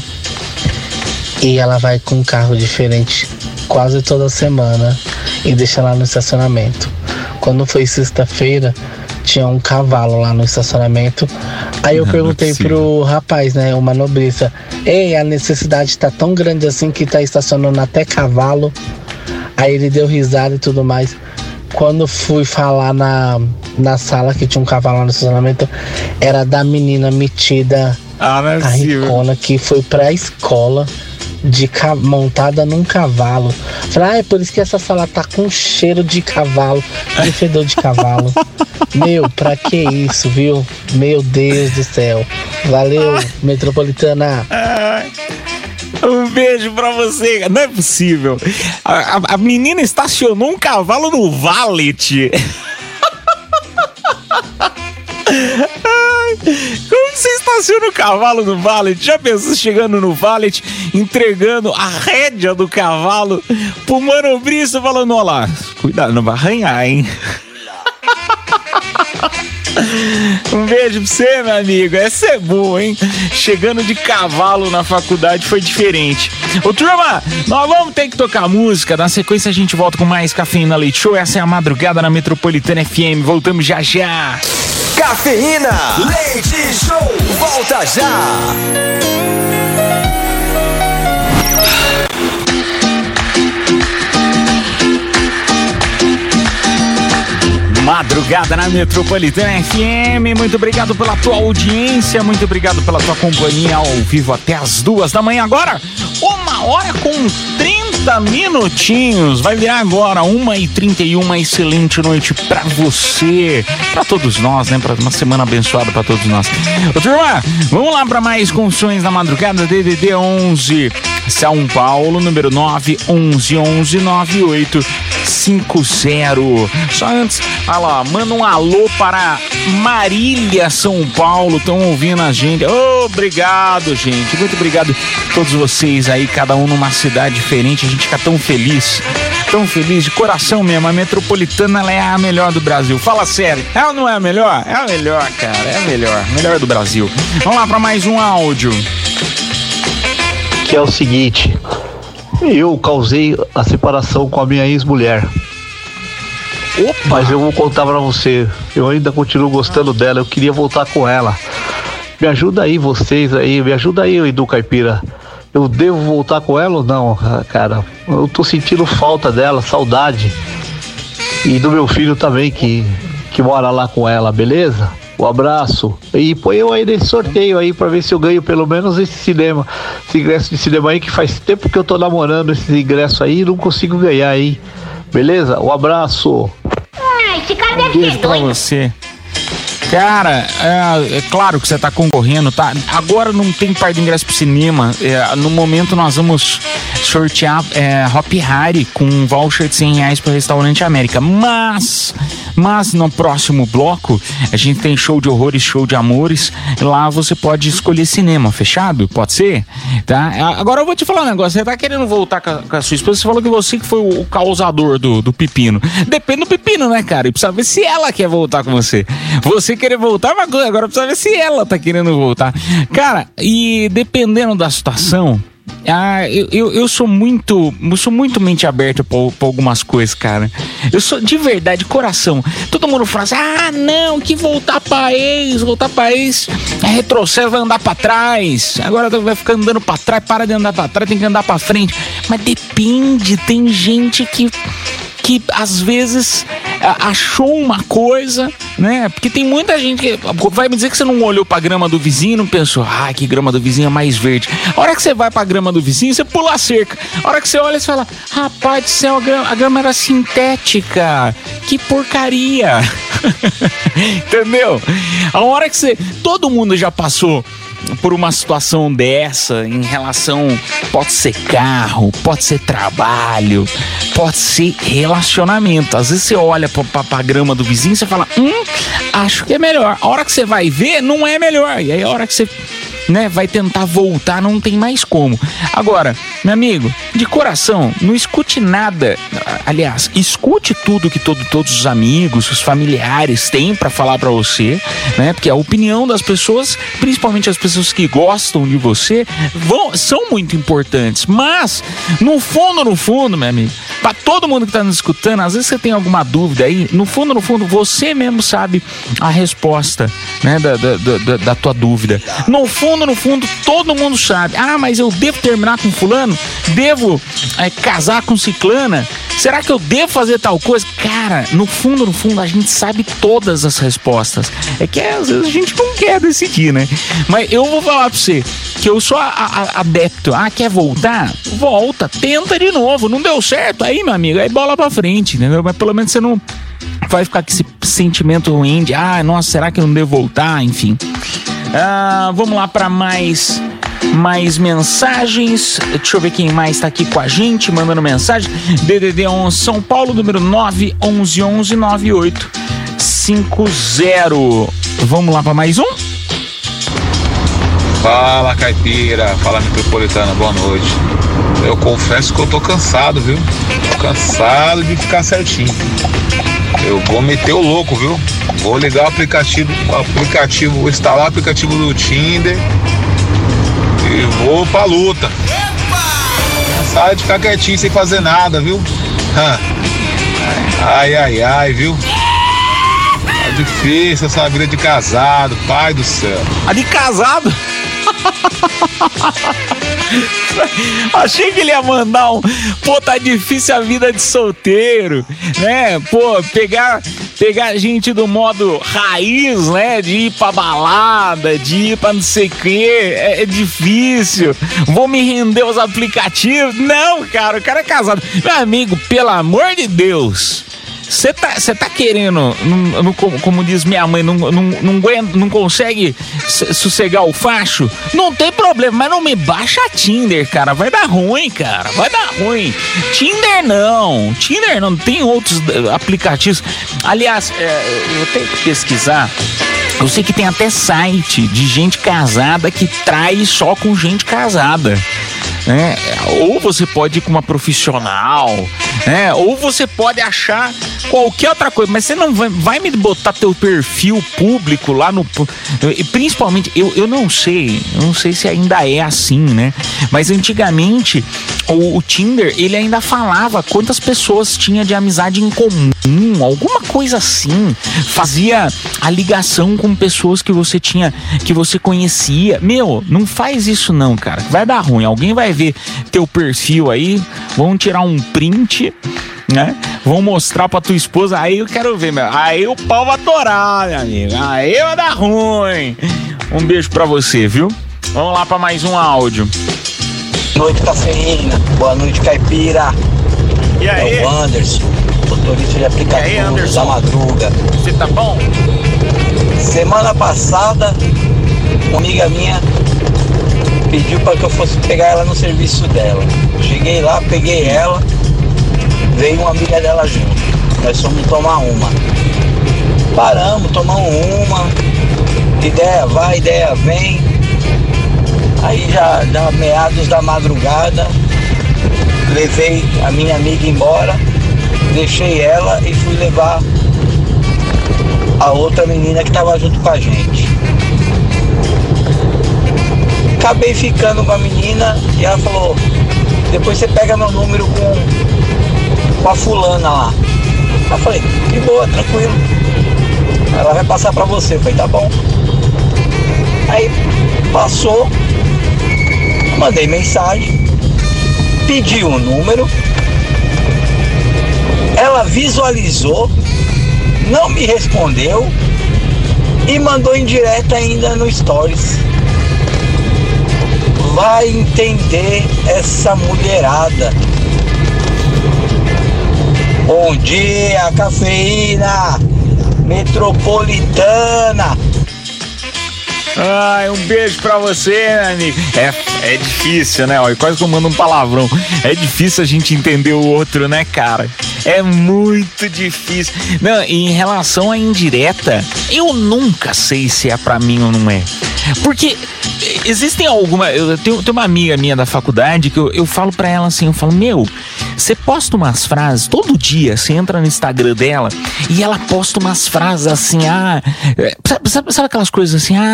E ela vai com um carro diferente quase toda semana e deixa lá no estacionamento. Quando foi sexta-feira, tinha um cavalo lá no estacionamento. Aí eu perguntei pro rapaz, né, o manobrista: ei, a necessidade tá tão grande assim que tá estacionando até cavalo? Aí ele deu risada e tudo mais. Quando fui falar na sala que tinha um cavalo lá no estacionamento, era da menina metida, a ricona, que foi pra escola montada num cavalo. Falei, é por isso que essa sala tá com cheiro de cavalo, de fedor de cavalo. Meu, pra que isso, viu? Meu Deus do céu. Valeu, Metropolitana. Um beijo pra você. Não é possível. A menina estacionou um cavalo no valet. Como você estaciona o cavalo no valet? Já pensou chegando no valet, entregando a rédea do cavalo pro manobrista, falando: ó lá, cuidado, não vai arranhar, hein? Um beijo pra você, meu amigo. Essa é boa, hein? Chegando de cavalo na faculdade foi diferente. Ô, turma, nós vamos ter que tocar música. Na sequência a gente volta com mais Cafeína Leite Show. Essa é a Madrugada na Metropolitana FM. Voltamos já já. Cafeína Leite Show. Volta já. Madrugada na Metropolitana FM, muito obrigado pela tua audiência, muito obrigado pela tua companhia ao vivo até as 2 da manhã. Agora, 1h com 30 minutinhos, vai virar agora 1h31, uma excelente noite pra você, pra todos nós, né, pra uma semana abençoada pra todos nós. Ô, turma, vamos lá pra mais confissões da madrugada. DDD 11 São Paulo, número 9 11 11 98 50. Só antes, olha lá, manda um alô para Marília, São Paulo, estão ouvindo a gente. Obrigado, gente, muito obrigado a todos vocês aí, cada um numa cidade diferente. A gente fica tão feliz de coração mesmo. A Metropolitana, ela é a melhor do Brasil. Fala sério, ela não é a melhor? É a melhor, cara, é a melhor do Brasil. Vamos lá para mais um áudio. Que é o seguinte: eu causei a separação com a minha ex-mulher. Opa. Mas eu vou contar pra você, eu ainda continuo gostando dela, eu queria voltar com ela. Me ajuda aí vocês aí, me ajuda aí, Edu Caipira. Eu devo voltar com ela ou não, cara? Eu tô sentindo falta dela, saudade. E do meu filho também, que mora lá com ela, beleza? Um abraço. E põe eu aí nesse sorteio aí pra ver se eu ganho pelo menos esse ingresso de cinema aí, que faz tempo que eu tô namorando esse ingresso aí e não consigo ganhar aí. Beleza? Um abraço. Ai, esse cara deve ser doido. Pra você. Cara, é claro que você tá concorrendo, tá? Agora não tem par de ingresso pro cinema. No momento nós vamos sortear Hop Hari com um voucher de R$100 pro Restaurante América. Mas no próximo bloco a gente tem show de horrores, show de amores. Lá você pode escolher cinema, fechado? Pode ser? Tá? Agora eu vou te falar um negócio. Você tá querendo voltar com a sua esposa? Você falou que você que foi o causador do pepino. Depende do pepino, né, cara? E precisa ver se ela quer voltar com você. Você querer voltar, mas agora precisa ver se ela tá querendo voltar. Cara, e dependendo da situação, eu sou muito mente aberta pra algumas coisas, cara. Eu sou de verdade, coração. Todo mundo fala assim, não, que voltar pra ex é retrocesso, vai andar pra trás. Agora vai ficar andando pra trás, para de andar pra trás, tem que andar pra frente. Mas depende, tem gente que às vezes achou uma coisa, né? Porque tem muita gente que vai me dizer que você não olhou pra grama do vizinho e não pensou, que grama do vizinho é mais verde. A hora que você vai pra grama do vizinho, você pula a cerca. A hora que você olha, você fala, rapaz do céu, a grama era sintética. Que porcaria. Entendeu? A hora que você... Todo mundo já passou por uma situação dessa em relação, pode ser carro, pode ser trabalho, pode ser relacionamento. Às vezes você olha pra grama do vizinho e você fala, acho que é melhor. A hora que você vai ver, não é melhor. E aí a hora que você vai tentar voltar, não tem mais como. Agora, meu amigo, de coração, não escute nada. Aliás, escute tudo que todos os amigos, os familiares têm pra falar pra você, né? Porque a opinião das pessoas, principalmente as pessoas que gostam de você, são muito importantes. Mas, no fundo, meu amigo, pra todo mundo que tá nos escutando, às vezes você tem alguma dúvida aí, no fundo, você mesmo sabe a resposta, né, da tua dúvida. No fundo, todo mundo sabe. Mas eu devo terminar com fulano? Devo casar com ciclana? Será que eu devo fazer tal coisa? Cara, no fundo, a gente sabe todas as respostas. É que às vezes a gente não quer decidir, né? Mas eu vou falar pra você que eu sou adepto. Quer voltar? Volta, tenta de novo. Não deu certo? Aí, meu amigo, aí bola pra frente, entendeu? Mas pelo menos você não vai ficar com esse sentimento ruim de, nossa, será que eu não devo voltar? Enfim. Vamos lá para mais mensagens. Deixa eu ver quem mais tá aqui com a gente mandando mensagem. DDD 11 São Paulo, número 9119850. Vamos lá para mais um. Fala, caipira, fala, metropolitana, boa noite. Eu confesso que eu tô cansado, viu? Tô cansado de ficar certinho. Eu vou meter o louco, viu? Vou ligar o aplicativo, vou instalar o aplicativo do Tinder e vou pra luta. Cansado de ficar quietinho sem fazer nada, viu? Ai, viu? Tá difícil essa vida de casado, pai do céu. De casado? Achei que ele ia mandar tá difícil a vida de solteiro, né? Pegar gente do modo raiz, né? De ir pra balada, de ir pra não sei o que, é difícil. Vou me render aos aplicativos. Não, cara, o cara é casado. Meu amigo, pelo amor de Deus, você tá querendo, como diz minha mãe, não consegue sossegar o facho? Não tem problema, mas não me baixa a Tinder, cara. Vai dar ruim, cara. Vai dar ruim. Tinder não, tem outros aplicativos. Aliás, eu tenho que pesquisar. Eu sei que tem até site de gente casada que trai só com gente casada. Ou você pode ir com uma profissional, ou você pode achar qualquer outra coisa, mas você não vai me botar teu perfil público lá no... Principalmente, eu não sei se ainda é assim, né? Mas antigamente o Tinder, ele ainda falava quantas pessoas tinha de amizade em comum, alguma coisa assim. Fazia a ligação com pessoas que você conhecia. Meu, não faz isso não, cara. Vai dar ruim. Alguém vai ver teu perfil aí, vão tirar um print, né? Vão mostrar pra tua esposa. Aí eu quero ver, meu. Aí o pau vai torar, meu amigo. Aí vai dar ruim. Um beijo pra você, viu? Vamos lá pra mais um áudio. Boa noite, cafeína. Boa noite, caipira. E aí? É o Anderson, motorista de aplicativo da Madruga. Você tá bom? Semana passada, uma amiga minha pediu para que eu fosse pegar ela no serviço dela. Cheguei lá, peguei ela, veio uma amiga dela junto. Nós fomos tomar uma. Paramos, tomamos uma. Ideia vai, ideia vem. Aí já meados da madrugada, levei a minha amiga embora, deixei ela e fui levar a outra menina que estava junto com a gente. Acabei ficando com a menina e ela falou, depois você pega meu número com a fulana lá. Eu falei, de boa, tranquilo. Ela vai passar pra você. Eu falei, tá bom. Aí passou, mandei mensagem, pedi o número, ela visualizou, não me respondeu e mandou indireta ainda no Stories. Vai entender essa mulherada. Bom dia, cafeína metropolitana. Ai, um beijo pra você, amigo. É difícil, né? Olha, quase que eu mando um palavrão. É difícil a gente entender o outro, né, cara? É muito difícil. Não, em relação à indireta, eu nunca sei se é pra mim ou não é. Porque existem algumas... Eu tenho uma amiga minha da faculdade que eu falo pra ela assim, eu falo, meu, você posta umas frases todo dia, você entra no Instagram dela e ela posta umas frases assim, sabe aquelas coisas assim,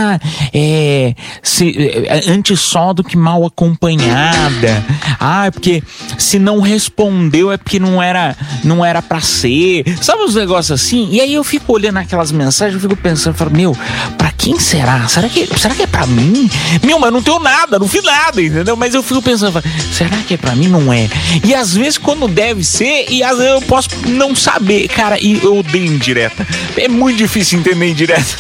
antes só do que mal acompanhada, porque se não respondeu é porque não era pra ser, sabe uns negócios assim? E aí eu fico olhando aquelas mensagens, eu fico pensando, eu falo, meu, pra quem será? Será que é pra mim? Meu, mas não tenho nada, não fiz nada, entendeu? Mas eu fico pensando, falo, será que é pra mim? Não é. E às vezes quando deve ser, e às vezes eu posso não saber, cara, e eu odeio indireta. É muito difícil entender indireta.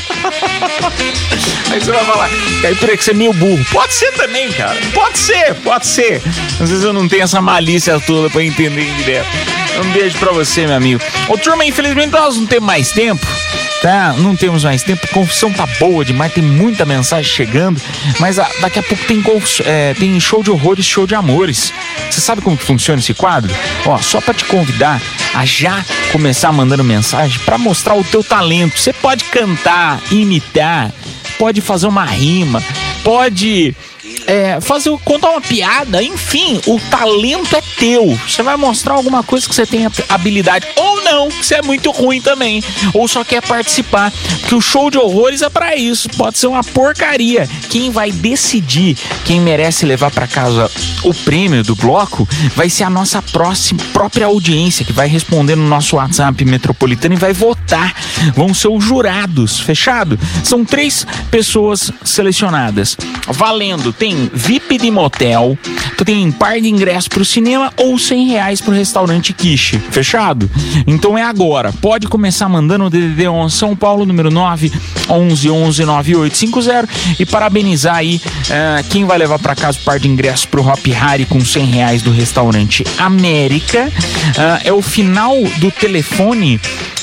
Aí você vai falar, Caipira, que você é meio burro. Pode ser também, cara. Pode ser. Às vezes eu não tenho essa malícia toda pra entender indireto. Um beijo pra você, meu amigo. Ô, turma, infelizmente nós não temos mais tempo, tá? Não temos mais tempo. A confissão tá boa demais, tem muita mensagem chegando. Mas daqui a pouco tem show de horrores, show de amores. Você sabe como que funciona esse quadro? Ó, só pra te convidar a já começar mandando mensagem pra mostrar o teu talento. Você pode cantar, imitar, pode fazer uma rima, pode contar uma piada, enfim, o talento é teu. Você vai mostrar alguma coisa que você tem habilidade, ou não, que você é muito ruim também, ou só quer participar, porque o show de horrores é pra isso, pode ser uma porcaria. Quem vai decidir quem merece levar pra casa o prêmio do bloco vai ser a nossa própria audiência, que vai responder no nosso WhatsApp metropolitano e vai votar. Vão ser os jurados, fechado? São 3 pessoas selecionadas, valendo. Tem VIP de motel, tu tem par de ingresso pro cinema ou R$100 pro restaurante Quiche, fechado? Então é agora, pode começar mandando o DDD 11 São Paulo, número 9 11 11 9850 e parabenizar aí quem vai levar pra casa o par de ingresso pro Hop Hari com R$100 do restaurante América. É o final do telefone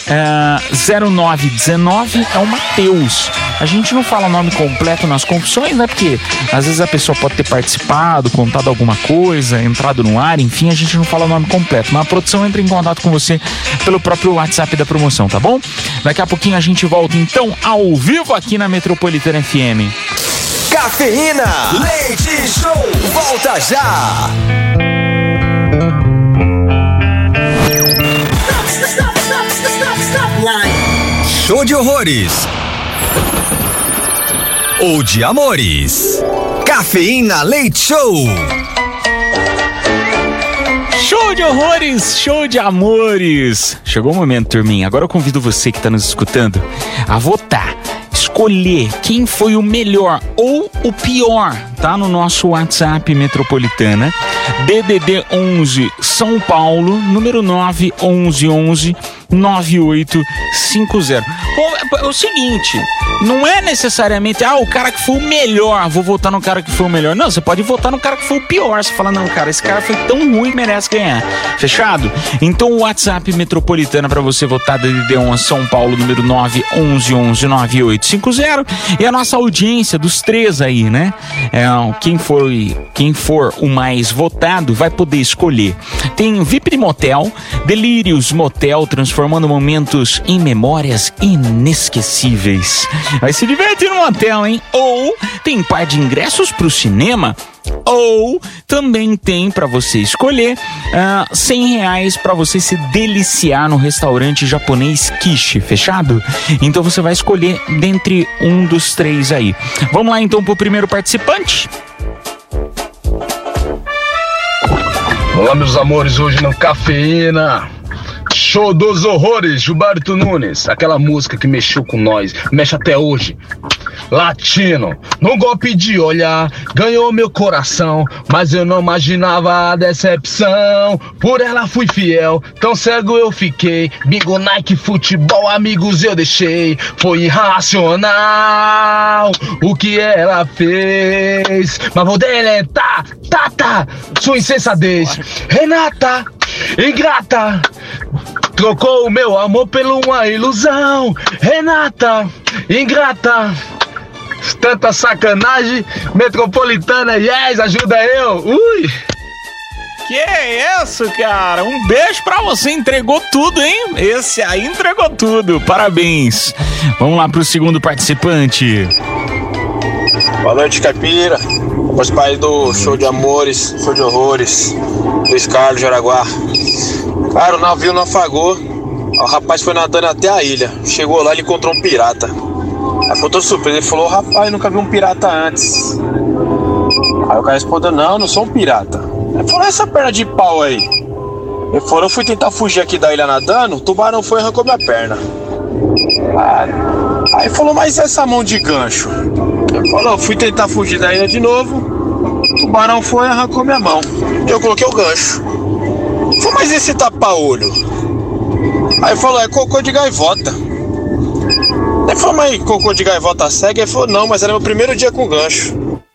0919, é o Matheus. A gente não fala o nome completo nas confissões, né? Porque às vezes a pessoa pode ter participado, contado alguma coisa, entrado no ar, enfim, a gente não fala o nome completo. Mas a produção entra em contato com você pelo próprio WhatsApp da promoção, tá bom? Daqui a pouquinho a gente volta então ao vivo aqui na Metropolitana FM. Cafeína, Leite Show, volta já! Show de horrores ou de amores. Cafeína Leite Show. Show de horrores, show de amores. Chegou o momento, turminha. Agora eu convido você que está nos escutando a votar, escolher quem foi o melhor ou o pior votar no nosso WhatsApp Metropolitana, DDD 11 São Paulo, número 911-9850. É o seguinte, não é necessariamente, o cara que foi o melhor, vou votar no cara que foi o melhor. Não, você pode votar no cara que foi o pior. Você fala, não, cara, esse cara foi tão ruim, merece ganhar. Fechado? Então o WhatsApp Metropolitana para você votar, DDD 11 São Paulo, número 911-9850. E a nossa audiência dos 3 aí, né? Quem for o mais votado vai poder escolher. Tem VIP de motel, Delírios Motel, transformando momentos em memórias inesquecíveis. Vai se divertir no motel, hein? Ou tem par de ingressos pro cinema, ou também tem para você escolher R$100 para você se deliciar no restaurante japonês Kishi, fechado? Então você vai escolher dentre um dos 3 aí. Vamos lá então pro primeiro participante. Olá, meus amores, hoje no Cafeína, show dos horrores, Gilberto Nunes, aquela música que mexeu com nós, mexe até hoje. Latino, no golpe de olhar, ganhou meu coração, mas eu não imaginava a decepção. Por ela fui fiel, tão cego eu fiquei. Bingo, Nike, futebol, amigos eu deixei. Foi irracional o que ela fez, mas vou deletar, sua insensatez. Renata, ingrata, trocou o meu amor por uma ilusão. Renata, ingrata, tanta sacanagem. Metropolitana, yes, ajuda eu. Ui! Que é isso, cara? Um beijo pra você, entregou tudo, hein? Esse aí entregou tudo, parabéns. Vamos lá pro segundo participante. Boa noite, Caipira. Os pais do show de amores, show de horrores, Luiz Carlos de Araguá. Cara, o navio naufragou. O rapaz foi nadando até a ilha. Chegou lá, ele encontrou um pirata. Aí ficou todo surpreso. Ele falou, rapaz, nunca vi um pirata antes. Aí o cara respondeu, não sou um pirata. Ele falou, essa perna de pau aí. Ele falou, eu fui tentar fugir aqui da ilha nadando, o tubarão foi e arrancou minha perna. Aí falou, mas essa mão de gancho? Ele falou, eu fui tentar fugir da ilha de novo, o tubarão foi e arrancou minha mão. Eu coloquei o gancho. Ele falou, mas esse tapa-olho? Aí falou, é cocô de gaivota. Ele falou, mas cocô de gaivota cega? Ele falou, não, mas era meu primeiro dia com gancho.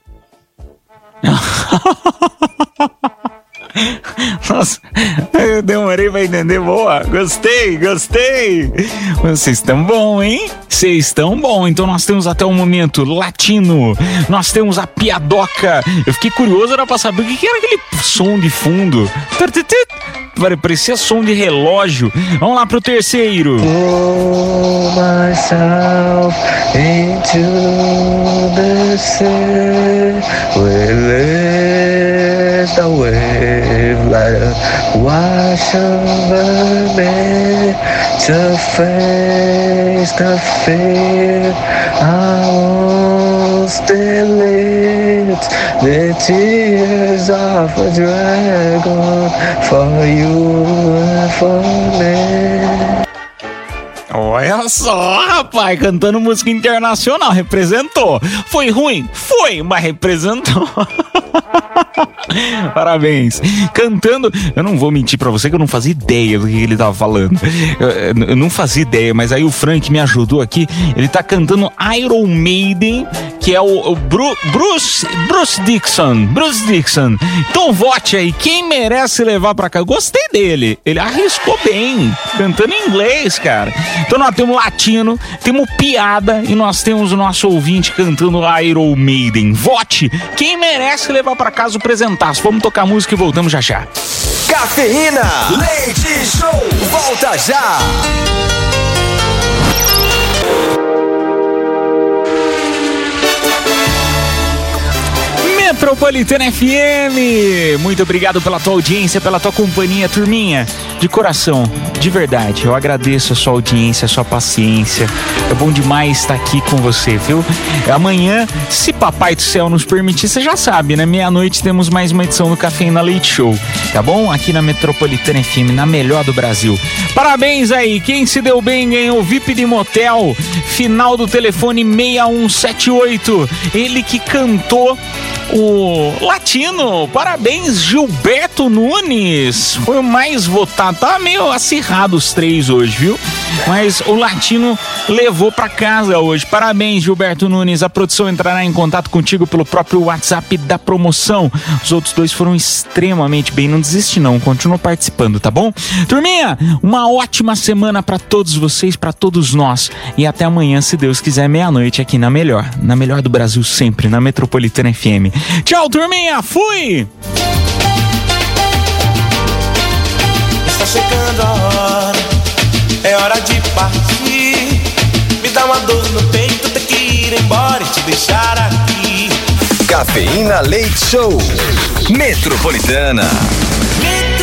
Nossa, eu demorei pra entender. Boa, gostei. Vocês estão bom, hein? Vocês estão bom. Então nós temos até o momento latino. Nós temos a piadoca. Eu fiquei curioso, era pra saber o que era aquele som de fundo. Parecia som de relógio. Vamos lá pro terceiro. Pull myself into the sea, let the wave wash over me to face the fear. I won't still it, the tears of a dragon for you and for me. Olha só, rapaz, cantando música internacional, representou. Foi ruim? Foi, mas representou. Parabéns. Cantando, eu não vou mentir pra você que eu não fazia ideia do que ele tava falando. Eu não fazia ideia, mas aí o Frank me ajudou aqui. Ele tá cantando Iron Maiden, que é o Bruce Dickinson. Então vote aí, quem merece levar pra cá? Eu gostei dele, ele arriscou bem, cantando em inglês, cara. Então nós temos latino, temos piada e nós temos o nosso ouvinte cantando Iron Maiden. Vote, quem merece levar pra casa o presentaço. Vamos tocar música e voltamos já já. Cafeína, Leite Show, volta já. Metropolitana FM, muito obrigado pela tua audiência, pela tua companhia, turminha. de coração, de verdade, eu agradeço a sua audiência, a sua paciência. É bom demais estar aqui com você, viu? Amanhã, se Papai do Céu nos permitir, você já sabe, né? Meia-noite temos mais uma edição do Cafeína Leite Show, tá bom? Aqui na Metropolitana FM, na melhor do Brasil. Parabéns aí, quem se deu bem ganhou VIP de motel, final do telefone 6178. Ele que cantou o Latino. Parabéns, Gilberto Nunes. Foi o mais votado. Tá meio acirrado os três hoje, viu? Mas o Latino levou pra casa hoje. Parabéns, Gilberto Nunes. A produção entrará em contato contigo pelo próprio WhatsApp da promoção. Os outros dois foram extremamente bem. Não desiste não, continua participando, tá bom? Turminha, uma ótima semana pra todos vocês, pra todos nós. E até amanhã, se Deus quiser, meia-noite aqui na melhor do Brasil sempre, na Metropolitana FM. Tchau, turminha, fui! Está chegando a hora, é hora de partir. Me dá uma dor no peito, ter que ir embora e te deixar aqui. Cafeína Leite Show, Metropolitana.